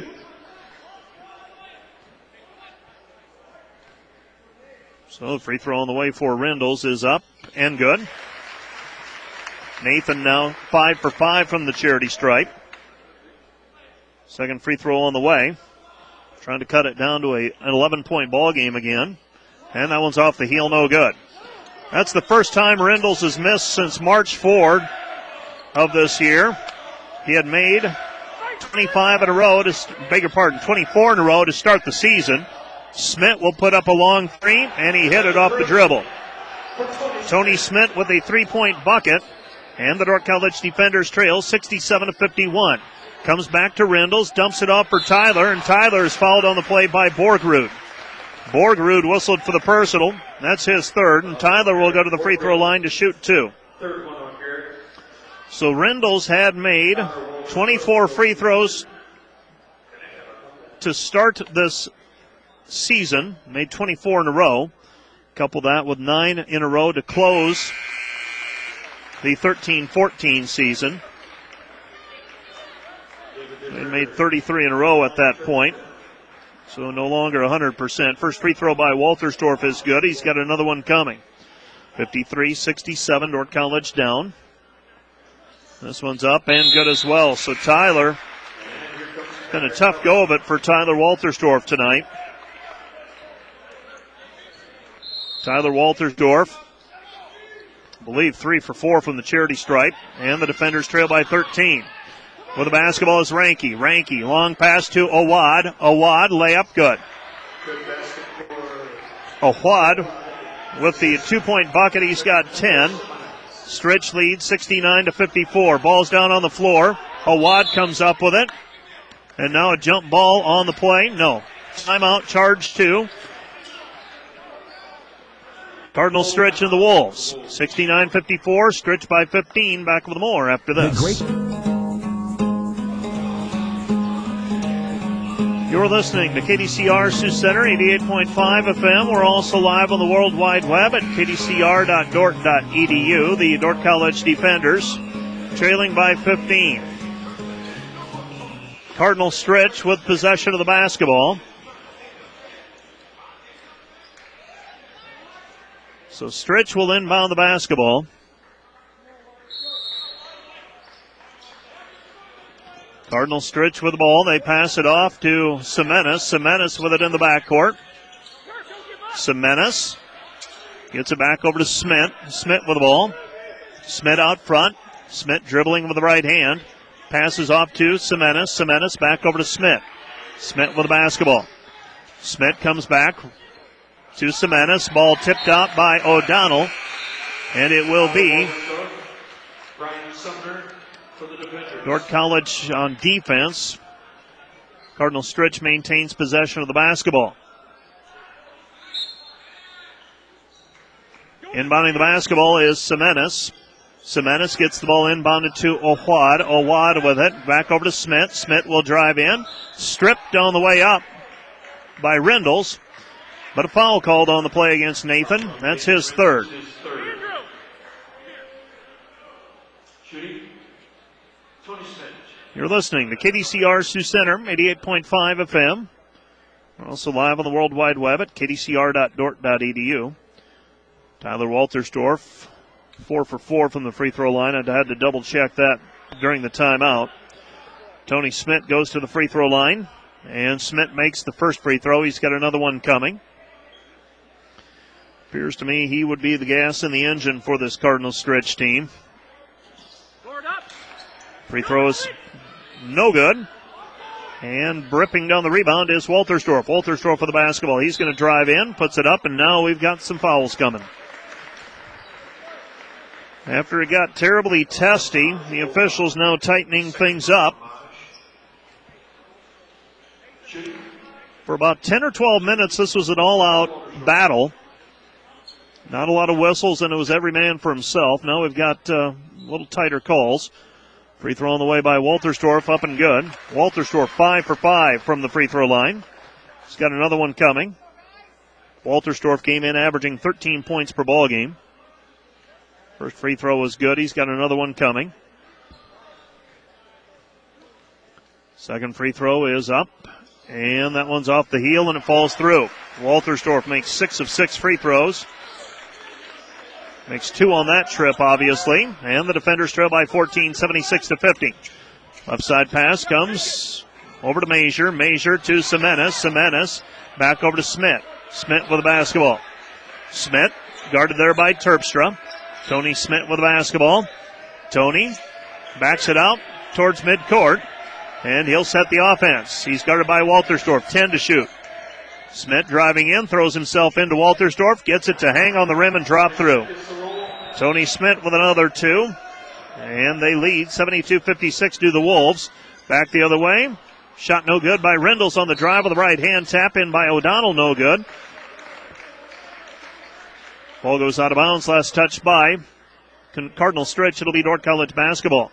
So the free throw on the way for Rindles is up and good. Nathan now 5 for 5 from the charity stripe. Second free throw on the way. Trying to cut it down to an 11-point ball game again. And that one's off the heel, no good. That's the first time Rindles has missed since March 4 of this year. He had made 24 in a row to start the season. Smith will put up a long three, and he hit it off the dribble. Tony Smith with a 3-point bucket, and the Dordt College defenders trail 67-51. Comes back to Rindles, dumps it off for Tyler, and Tyler is fouled on the play by Borgrud. Borgrud whistled for the personal. That's his third, and Tyler will go to the free throw line to shoot 2. So Rindles had made 24 free throws to start this season, made 24 in a row. Couple that with 9 in a row to close the 13-14 season. They made 33 in a row at that point, so no longer 100%. First free throw by Waltersdorf is good. He's got another one coming. 53-67, Dordt College down. This one's up and good as well. So Tyler, been a tough go of it for Tyler Waltersdorf tonight. Tyler Waltersdorf, I believe 3 for 4 from the charity stripe, and the defenders trail by 13. With the basketball is Ranke. Ranke, long pass to Awad. Awad, layup, good. Awad with the 2-point bucket, he's got 10. Stritch leads 69-54. Ball's down on the floor. Awad comes up with it. And now a jump ball on the play. No. Timeout, charge 2. Cardinal Stritch and the Wolves. 69-54. Stritch by 15. Back with more after this. You're listening to KDCR Sioux Center, 88.5 FM. We're also live on the World Wide Web at kdcr.dort.edu. The Dordt College defenders trailing by 15. Cardinal Stritch with possession of the basketball. So Stritch will inbound the basketball. Cardinal Stritch with the ball. They pass it off to Semenis. Semenis with it in the backcourt. Semenis gets it back over to Smith. Smith with the ball. Smith out front. Smith dribbling with the right hand. Passes off to Semenis. Semenis back over to Smith. Smith with the basketball. Smith comes back to Semenis. Ball tipped out by O'Donnell. And it will be Brian Sumner for the defenders. Dordt College on defense. Cardinal Stritch maintains possession of the basketball. Inbounding the basketball is Semenis. Semenis gets the ball inbounded to Owad. Owad with it. Back over to Smith. Smith will drive in. Stripped on the way up by Rindles. But a foul called on the play against Nathan. That's his third. You're listening to KDCR Sioux Center, 88.5 FM. We're also live on the World Wide Web at kdcr.dort.edu. Tyler Waltersdorf, 4 for 4 from the free throw line. I had to double check that during the timeout. Tony Smith goes to the free throw line, and Smith makes the first free throw. He's got another one coming. Appears to me he would be the gas in the engine for this Cardinal Stritch team. Free throw is no good. And ripping down the rebound is Waltersdorf. Waltersdorf for the basketball. He's going to drive in, puts it up, and now we've got some fouls coming. After it got terribly testy, the officials now tightening things up. For about 10 or 12 minutes, this was an all-out battle. Not a lot of whistles, and it was every man for himself. Now we've got a little tighter calls. Free throw on the way by Waltersdorf, up and good. Waltersdorf 5 for 5 from the free throw line. He's got another one coming. Waltersdorf came in averaging 13 points per ball game. First free throw was good. He's got another one coming. Second free throw is up, and that one's off the heel, and it falls through. Waltersdorf makes 6 of 6 free throws. Makes 2 on that trip, obviously. And the defenders trail by 14, 76-50. Left side pass comes over to Major. Major to Semenis. Semenis back over to Smith. Smith with the basketball. Smith guarded there by Terpstra. Tony Smith with the basketball. Tony backs it out towards midcourt. And he'll set the offense. He's guarded by Waltersdorf. 10 to shoot. Smith driving in, throws himself into Waltersdorf, gets it to hang on the rim and drop through. Tony Smith with another 2. And they lead 72-56 to the Wolves. Back the other way. Shot no good by Rendles on the drive with the right hand. Tap in by O'Donnell, no good. Ball goes out of bounds. Last touch by Cardinal Stritch. It'll be Dordt College basketball.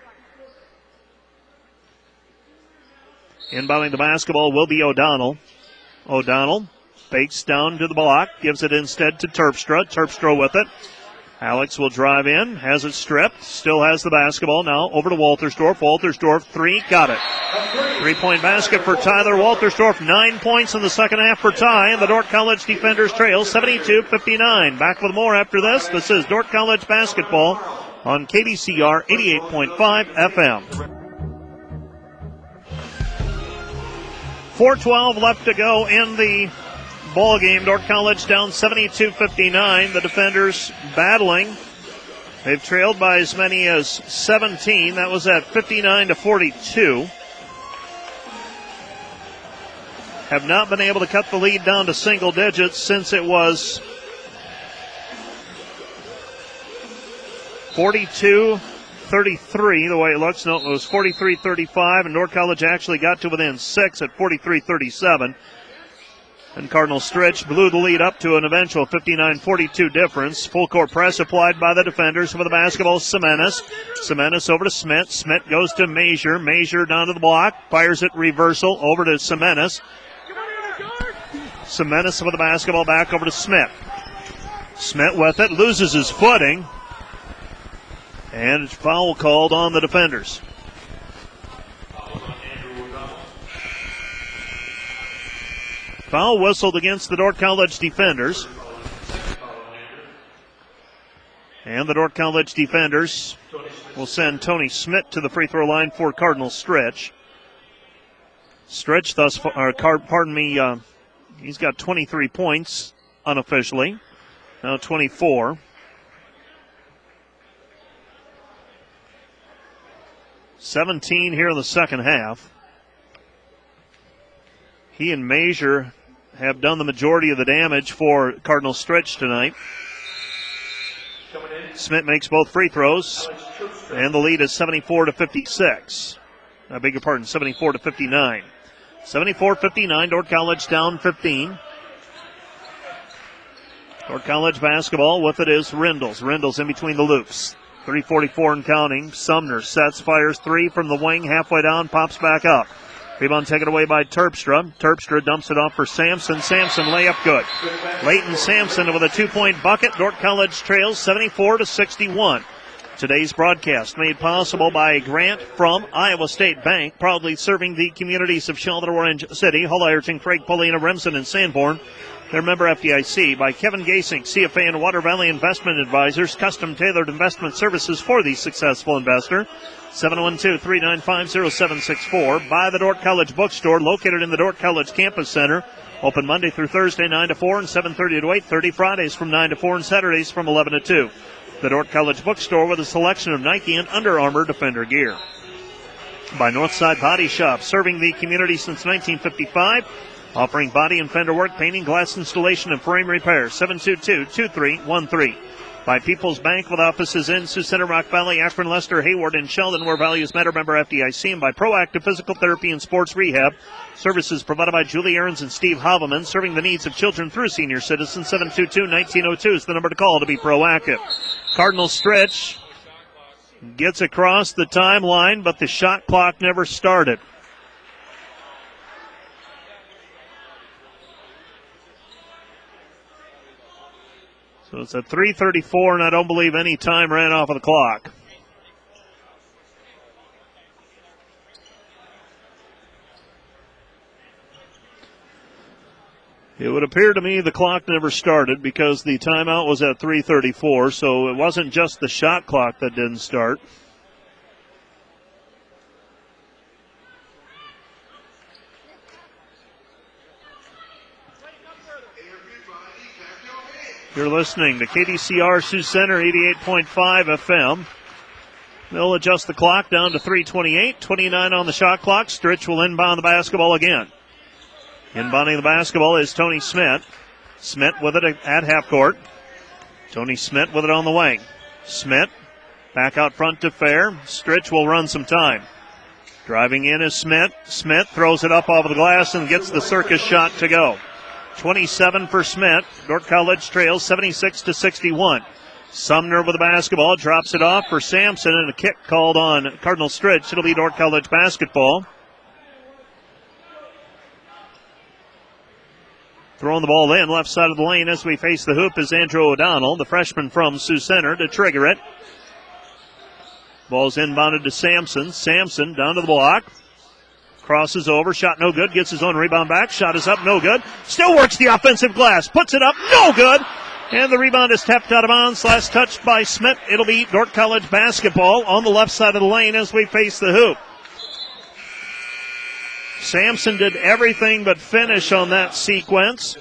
Inbounding the basketball will be O'Donnell. O'Donnell fakes down to the block, gives it instead to Terpstra. Terpstra with it. Alex will drive in, has it stripped, still has the basketball. Now over to Waltersdorf. Waltersdorf 3, got it. 3-point basket for Tyler Waltersdorf. 9 points in the second half for Ty, and the Dordt College defenders trail 72-59. Back with more after this. This is Dordt College basketball on KBCR 88.5 FM. 4:12 left to go in the ball game. Dordt College down 72-59. The defenders battling. They've trailed by as many as 17. That was at 59-42. Have not been able to cut the lead down to single digits since it was 42-33, the way it looks. No, it was 43-35, and Dordt College actually got to within 6 at 43-37. And Cardinal Stritch blew the lead up to an eventual 59-42 difference. Full court press applied by the defenders. For the basketball, Semenis. Semenis over to Smith. Smith goes to Major. Major down to the block. Fires it reversal over to Semenis. Semenis with the basketball back over to Smith. Smith with it. Loses his footing. And it's foul called on the defenders. Foul whistled against the Dordt College defenders. And the Dordt College defenders will send Tony Smith to the free throw line for Cardinal Stritch. Stritch thus far, he's got 23 points unofficially. Now 24. 17 here in the second half. He and Major have done the majority of the damage for Cardinal Stritch tonight. Smith makes both free throws, and the lead is 74-56. I beg your pardon, 74-59. 74-59, Dordt College down 15. Dordt College basketball, with it is Rendles. Rendles in between the loops. 3:44 and counting. Sumner sets, fires 3 from the wing, halfway down, pops back up. Rebound taken away by Terpstra. Terpstra dumps it off for Sampson. Sampson layup good. Leighton Sampson with a 2-point bucket. Dordt College trails 74-61. Today's broadcast made possible by a grant from Iowa State Bank, proudly serving the communities of Charlotte, Orange City, Hull, Ireton, Craig, Paulina, Remsen, and Sanborn. They're member FDIC. By Kevin Gasink, CFA and Water Valley Investment Advisors, custom tailored investment services for the successful investor. 712-395-0764. By the Dordt College Bookstore, located in the Dordt College Campus Center. Open Monday through Thursday, 9 to 4 and 7:30 to 8:30. Fridays from 9 to 4 and Saturdays from 11 to 2. The Dordt College Bookstore with a selection of Nike and Under Armour Defender gear. By Northside Body Shop, serving the community since 1955. Offering body and fender work, painting, glass installation, and frame repair. 722-2313. By People's Bank with offices in Sioux Center, Rock Valley, Akron, Lester, Hayward, and Sheldon, where values matter, member FDIC. And by Proactive Physical Therapy and Sports Rehab. Services provided by Julie Ahrens and Steve Havelman, serving the needs of children through senior citizens. 722-1902 is the number to call to be proactive. Cardinal Stritch Gets across the timeline, but the shot clock never started. So it's at 3:34, and I don't believe any time ran off of the clock. It would appear to me the clock never started because the timeout was at 3:34, so it wasn't just the shot clock that didn't start. You're listening to KDCR Sioux Center 88.5 FM. They'll adjust the clock down to 3:28, 29 on the shot clock. Stritch will inbound the basketball again. Inbounding the basketball is Tony Schmidt. Schmidt with it at half court. Tony Schmidt with it on the wing. Schmidt back out front to Fair. Stritch will run some time. Driving in is Schmidt. Schmidt throws it up off the glass and gets the circus shot to go. 27 for Schmidt. Dordt College trails 76-61. Sumner with the basketball, drops it off for Sampson, and a kick called on Cardinal Stritch. It'll be Dordt College basketball. Throwing the ball in, left side of the lane as we face the hoop is Andrew O'Donnell, the freshman from Sioux Center, to trigger it. Ball's inbounded to Sampson. Sampson down to the block. Crosses over, shot no good, gets his own rebound back. Shot is up, no good. Still works the offensive glass, puts it up, no good. And the rebound is tapped out of bounds. Last touched by Schmidt. It'll be Dordt College basketball on the left side of the lane as we face the hoop. Sampson did everything but finish on that sequence.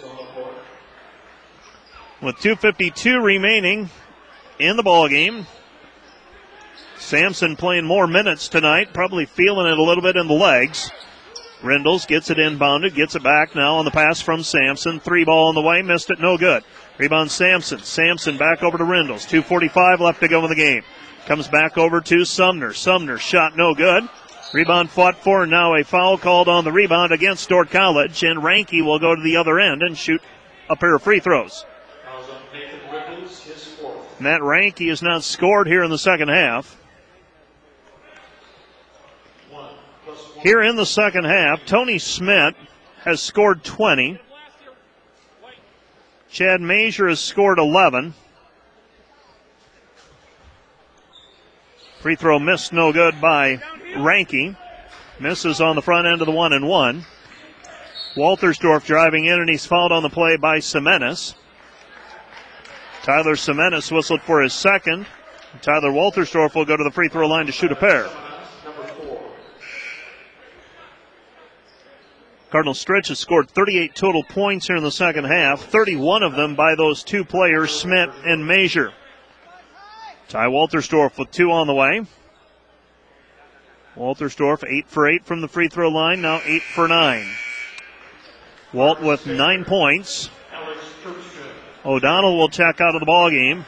With 2:52 remaining in the ball game. Sampson playing more minutes tonight, probably feeling it a little bit in the legs. Rindles gets it inbounded, gets it back now on the pass from Sampson. 3 ball on the way, missed it, no good. Rebound Sampson. Sampson back over to Rindles. 2:45 left to go in the game. Comes back over to Sumner. Sumner shot no good. Rebound fought for, and now a foul called on the rebound against Dordt College, and Ranke will go to the other end and shoot a pair of free throws. Matt Ranke has not scored here in the second half. Here in the second half, Tony Schmidt has scored 20. Chad Major has scored 11. Free throw missed, no good by Ranke. Misses on the front end of the 1-and-1. Waltersdorf driving in, and he's fouled on the play by Semenis. Tyler Semenis whistled for his second. Tyler Waltersdorf will go to the free throw line to shoot a pair. Cardinal Stritch has scored 38 total points here in the second half, 31 of them by those two players, Schmidt and Major. Ty Waltersdorf with 2 on the way. Waltersdorf 8 for 8 from the free throw line, now 8 for 9. Walt with 9 points. O'Donnell will check out of the ball game.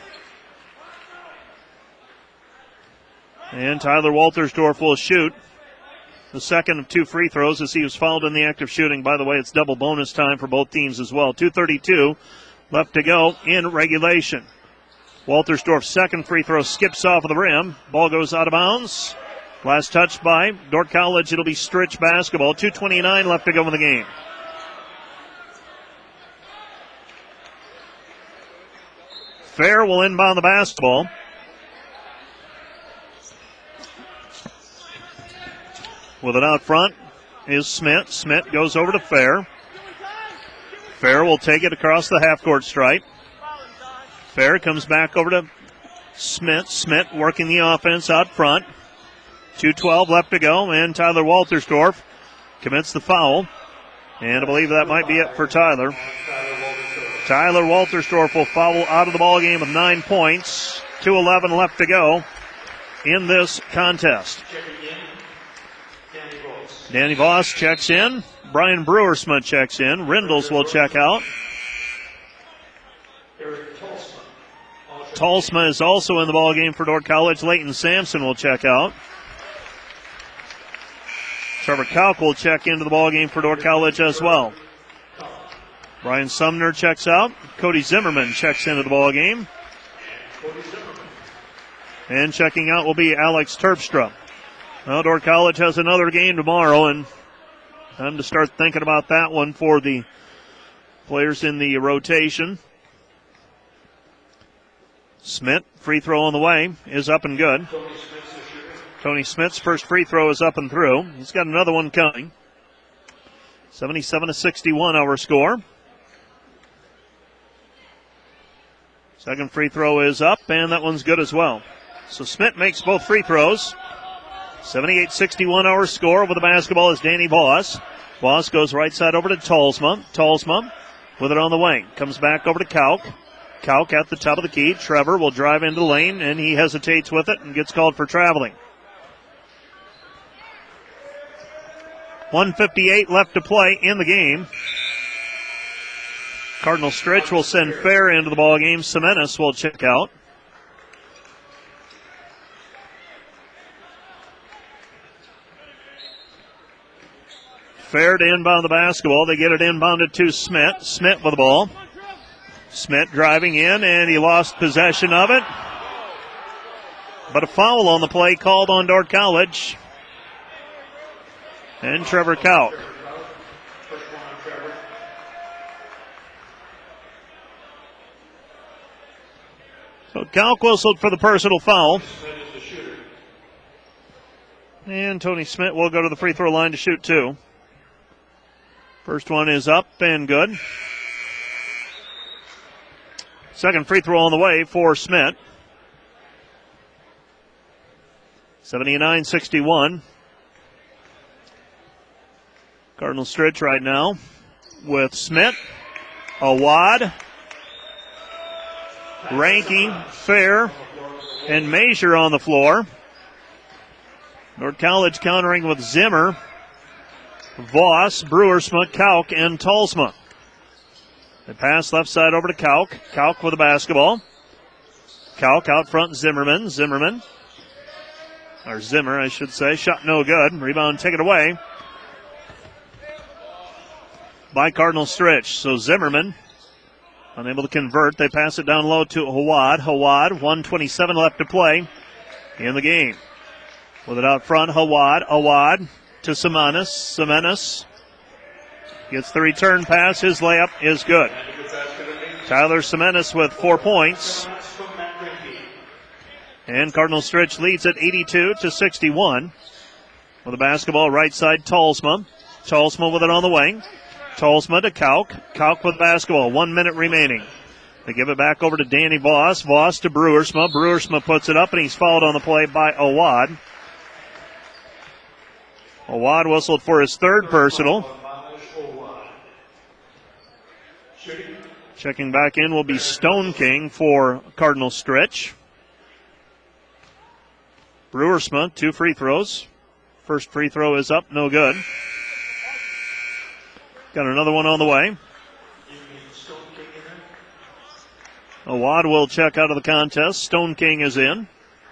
And Tyler Waltersdorf will shoot the second of 2 free throws as he was fouled in the act of shooting. By the way, it's double bonus time for both teams as well. 2:32 left to go in regulation. Waltersdorf's second free throw skips off of the rim. Ball goes out of bounds. Last touch by Dordt College. It'll be Stritch basketball. 2:29 left to go in the game. Fair will inbound the basketball. With it out front is Smith. Smith goes over to Fair. Fair will take it across the half-court stripe. Fair comes back over to Smith. Smith working the offense out front. 2:12 left to go, and Tyler Waltersdorf commits the foul. And I believe that might be it for Tyler. Tyler Waltersdorf will foul out of the ball game with 9 points. 2:11 left to go in this contest. Danny Voss checks in. Brian Brewersmith checks in. Rindles will check out. Tolsma is also in the ball game for Dordt College. Leighton Sampson will check out. Trevor Kalk will check into the ball game for Dordt College as well. Brian Sumner checks out. Cody Zimmerman checks into the ball game. And checking out will be Alex Terpstra. Well, Dordt College has another game tomorrow, and time to start thinking about that one for the players in the rotation. Smith, free throw on the way, is up and good. Tony Smith's first free throw is up and through. He's got another one coming. 77-61 our score. Second free throw is up, and that one's good as well. So Smith makes both free throws. 78-61 our score. With the basketball is Danny Voss. Voss goes right side over to Talsma. Talsma with it on the wing. Comes back over to Kauk. Kauk at the top of the key. Trevor will drive into the lane, and he hesitates with it and gets called for traveling. 1:58 left to play in the game. Cardinal Stritch will send Fair into the ball game. Semenis will check out. Fair to inbound the basketball. They get it inbounded to Smith. Smith with the ball. Smith driving in, and he lost possession of it. But a foul on the play called on Dordt College. And Trevor Kauk. So Kauk whistled for the personal foul. And Tony Smith will go to the free throw line to shoot two. First one is up and good. Second free throw on the way for Smith. 79-61. Cardinal Stritch right now with Smith, Awad, Ranking, Fair, and Major on the floor. Dordt College countering with Zimmer, Voss, Brewersma, Kauk, and Talsma. They pass left side over to Kauk. Kauk with the basketball. Kauk out front, Zimmerman. Zimmer, I should say. Shot no good. Rebound taken away by Cardinal Stritch. So Zimmerman unable to convert. They pass it down low to Hawad. Hawad, 1:27 left to play in the game. With it out front, Hawad. Awad to Semenis. Semenis gets the return pass. His layup is good. Tyler Semenis with 4 points. And Cardinal Stritch leads at 82-61. With the basketball right side, Talsma. Talsma with it on the wing. Talsma to Kauk. Kauk with basketball. 1 minute remaining. They give it back over to Danny Voss. Voss to Brewersma. Brewersma puts it up, and he's fouled on the play by Awad. Awad whistled for his third personal. Checking back in will be Stone King for Cardinal Stritch. Brewersma, 2 free throws. First free throw is up, no good. Got another one on the way. Awad will check out of the contest. Stone King is in.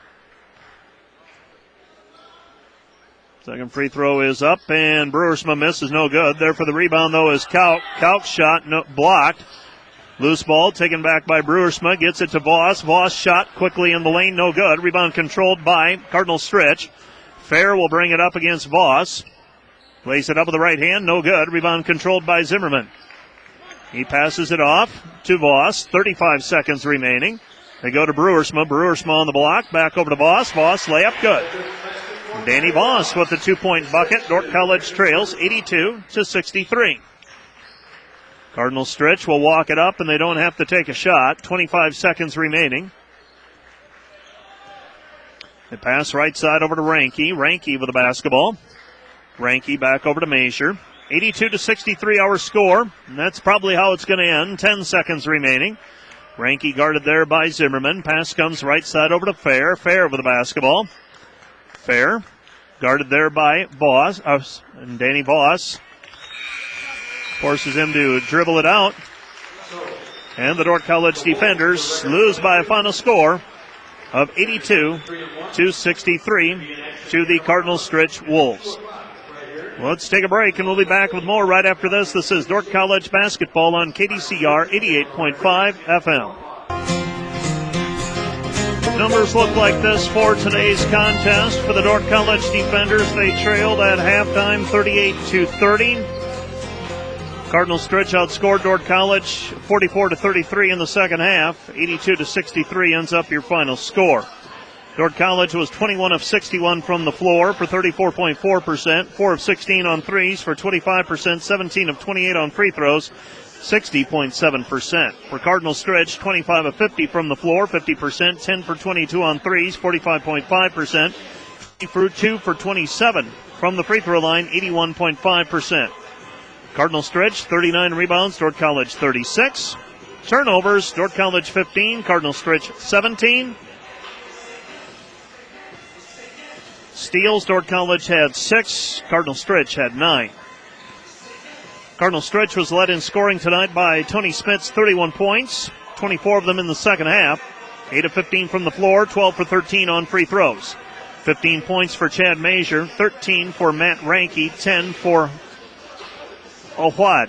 Second free throw is up, and Brewersma misses, no good. There for the rebound, though, is Kauk. Kauk's shot blocked. Loose ball taken back by Brewersma. Gets it to Voss. Voss shot quickly in the lane, no good. Rebound controlled by Cardinal Stritch. Fair will bring it up against Voss. Lays it up with the right hand, no good. Rebound controlled by Zimmerman. He passes it off to Voss. 35 seconds remaining. They go to Brewersma. Brewersma on the block. Back over to Voss. Voss layup good. Danny Voss with the 2-point bucket. Dordt College trails 82-63. Cardinal Stritch will walk it up, and they don't have to take a shot. 25 seconds remaining. They pass right side over to Ranky. Ranky with the basketball. Ranky back over to Major. 82-63 our score, and that's probably how it's going to end. 10 seconds remaining. Ranky guarded there by Zimmerman. Pass comes right side over to Fair. Fair with the basketball. Fair guarded there by Voss, and Danny Voss forces him to dribble it out. And the Dordt College defenders lose by a final score of 82-63 to the Cardinal Stritch Wolves. Let's take a break, and we'll be back with more right after this. This is Dordt College basketball on KDCR 88.5 FM. Numbers look like this for today's contest. For the Dordt College defenders, they trailed at halftime 38-30. Cardinal Stritch outscored Dordt College 44-33 in the second half. 82-63 ends up your final score. Dordt College was 21 of 61 from the floor for 34.4%, 4 of 16 on threes for 25%, 17 of 28 on free throws, 60.7%. For Cardinal Stritch, 25 of 50 from the floor, 50%, 10 for 22 on threes, 45.5%, 2 for 27 from the free throw line, 81.5%. Cardinal Stritch, 39 rebounds, Dordt College 36. Turnovers, Dordt College 15, Cardinal Stritch 17. Steals, Dordt College had 6, Cardinal Stritch had 9. Cardinal Stritch was led in scoring tonight by Tony Smith's 31 points, 24 of them in the second half, 8 of 15 from the floor, 12 for 13 on free throws. 15 points for Chad Major, 13 for Matt Ranke, 10 for Ohad.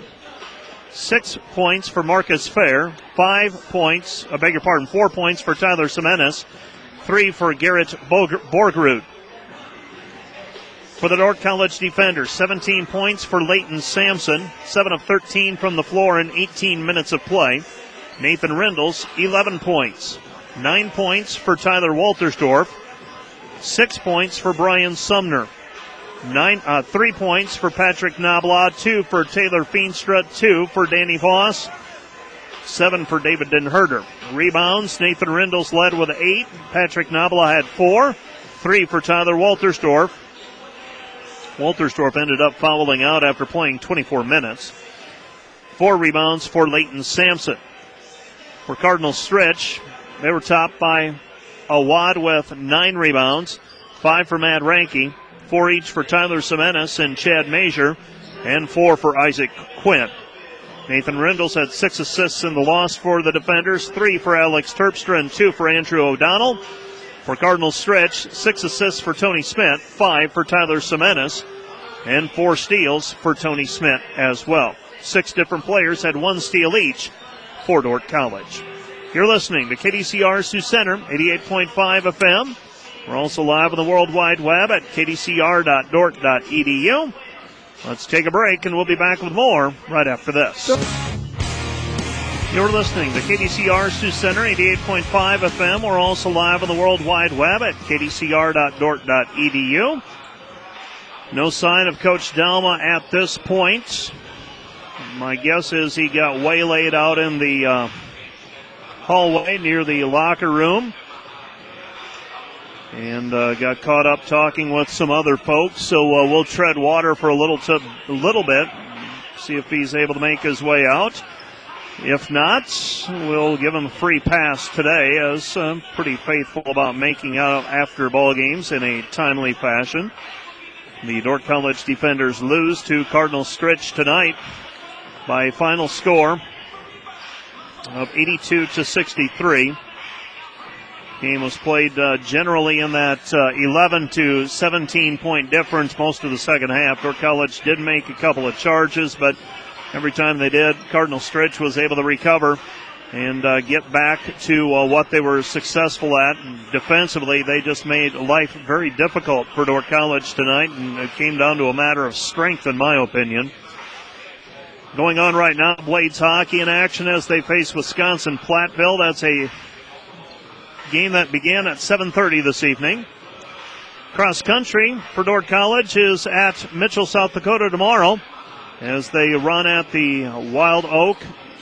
6 points for Marcus Fair, 4 points for Tyler Semenis, 3 for Garrett Borgrud. For the Dordt College defenders, 17 points for Leighton Sampson, 7 of 13 from the floor in 18 minutes of play. Nathan Rindles, 11 points. 9 points for Tyler Waltersdorf, 6 points for Brian Sumner. 3 points for Patrick Knoblaw, 2 for Taylor Feenstra, 2 for Danny Voss, 7 for David Denherder. Rebounds, Nathan Rindles led with 8. Patrick Knoblaw had 4. 3 for Tyler Waltersdorf. Waltersdorf ended up fouling out after playing 24 minutes. 4 rebounds for Leighton Sampson. For Cardinal Stritch, they were topped by Awad with 9 rebounds, 5 for Matt Ranke, 4 each for Tyler Semenis and Chad Major, and 4 for Isaac Quinn. Nathan Rindles had 6 assists in the loss for the defenders, 3 for Alex Terpstra and 2 for Andrew O'Donnell. For Cardinal Stritch, 6 assists for Tony Smith, 5 for Tyler Semenis, and 4 steals for Tony Smith as well. 6 different players had 1 steal each for Dordt College. You're listening to KDCR Sioux Center, 88.5 FM. We're also live on the World Wide Web at kdcr.dort.edu. Let's take a break, and we'll be back with more right after this. You're listening to KDCR Sioux Center, 88.5 FM. We're also live on the World Wide Web at kdcr.dort.edu. No sign of Coach Dalma at this point. My guess is he got waylaid out in the hallway near the locker room and got caught up talking with some other folks. So we'll tread water for a little bit, see if he's able to make his way out. If not, we'll give him a free pass today, as pretty faithful about making out after ball games in a timely fashion. The Dordt College defenders lose to Cardinal Stritch tonight by a final score of 82-63. Game was played generally in that 11 to 17 point difference most of the second half. Dordt College did make a couple of charges, but every time they did, Cardinal Stritch was able to recover and get back to what they were successful at. Defensively, they just made life very difficult for Dordt College tonight, and it came down to a matter of strength, in my opinion. Going on right now, Blades hockey in action as they face Wisconsin-Platteville. That's a game that began at 7:30 this evening. Cross country for Dordt College is at Mitchell, South Dakota tomorrow as they run at the Wild Oak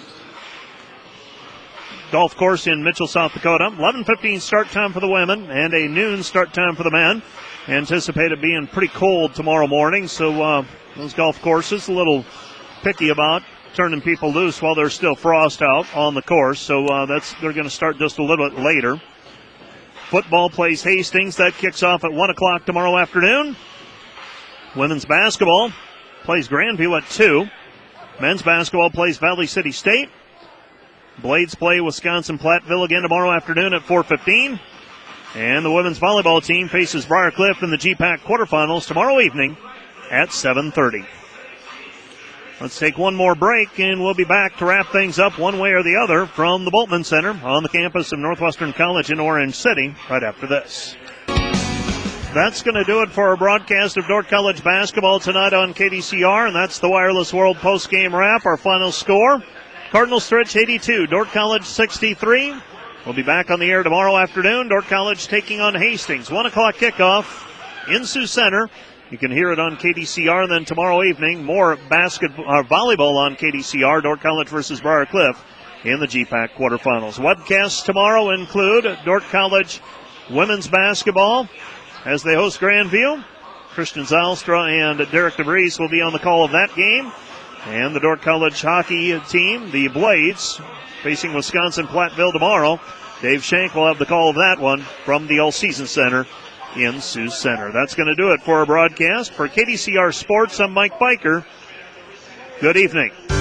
Golf Course in Mitchell, South Dakota. 11:15 start time for the women and a noon start time for the men. Anticipated being pretty cold tomorrow morning, so those golf courses a little picky about turning people loose while there's still frost out on the course, so they're going to start just a little bit later. Football plays Hastings. That kicks off at 1 o'clock tomorrow afternoon. Women's basketball plays Grandview at 2. Men's basketball plays Valley City State. Blades play Wisconsin-Platteville again tomorrow afternoon at 4:15. And the women's volleyball team faces Briarcliff in the GPAC quarterfinals tomorrow evening at 7:30. Let's take one more break, and we'll be back to wrap things up one way or the other from the Bultman Center on the campus of Northwestern College in Orange City right after this. That's going to do it for our broadcast of Dordt College basketball tonight on KDCR, and that's the Wireless World postgame wrap. Our final score, Cardinals Stritch 82, Dordt College 63. We'll be back on the air tomorrow afternoon. Dordt College taking on Hastings. 1 o'clock kickoff in Sioux Center. You can hear it on KDCR, and then tomorrow evening, more volleyball on KDCR, Dordt College versus Briar Cliff in the GPAC quarterfinals. Webcasts tomorrow include Dordt College women's basketball as they host Grandview. Christian Zylstra and Derek DeVries will be on the call of that game. And the Dordt College hockey team, the Blades, facing Wisconsin Platteville tomorrow. Dave Shank will have the call of that one from the All-Season Center in Sioux Center. That's going to do it for our broadcast. For KDCR Sports, I'm Mike Biker. Good evening.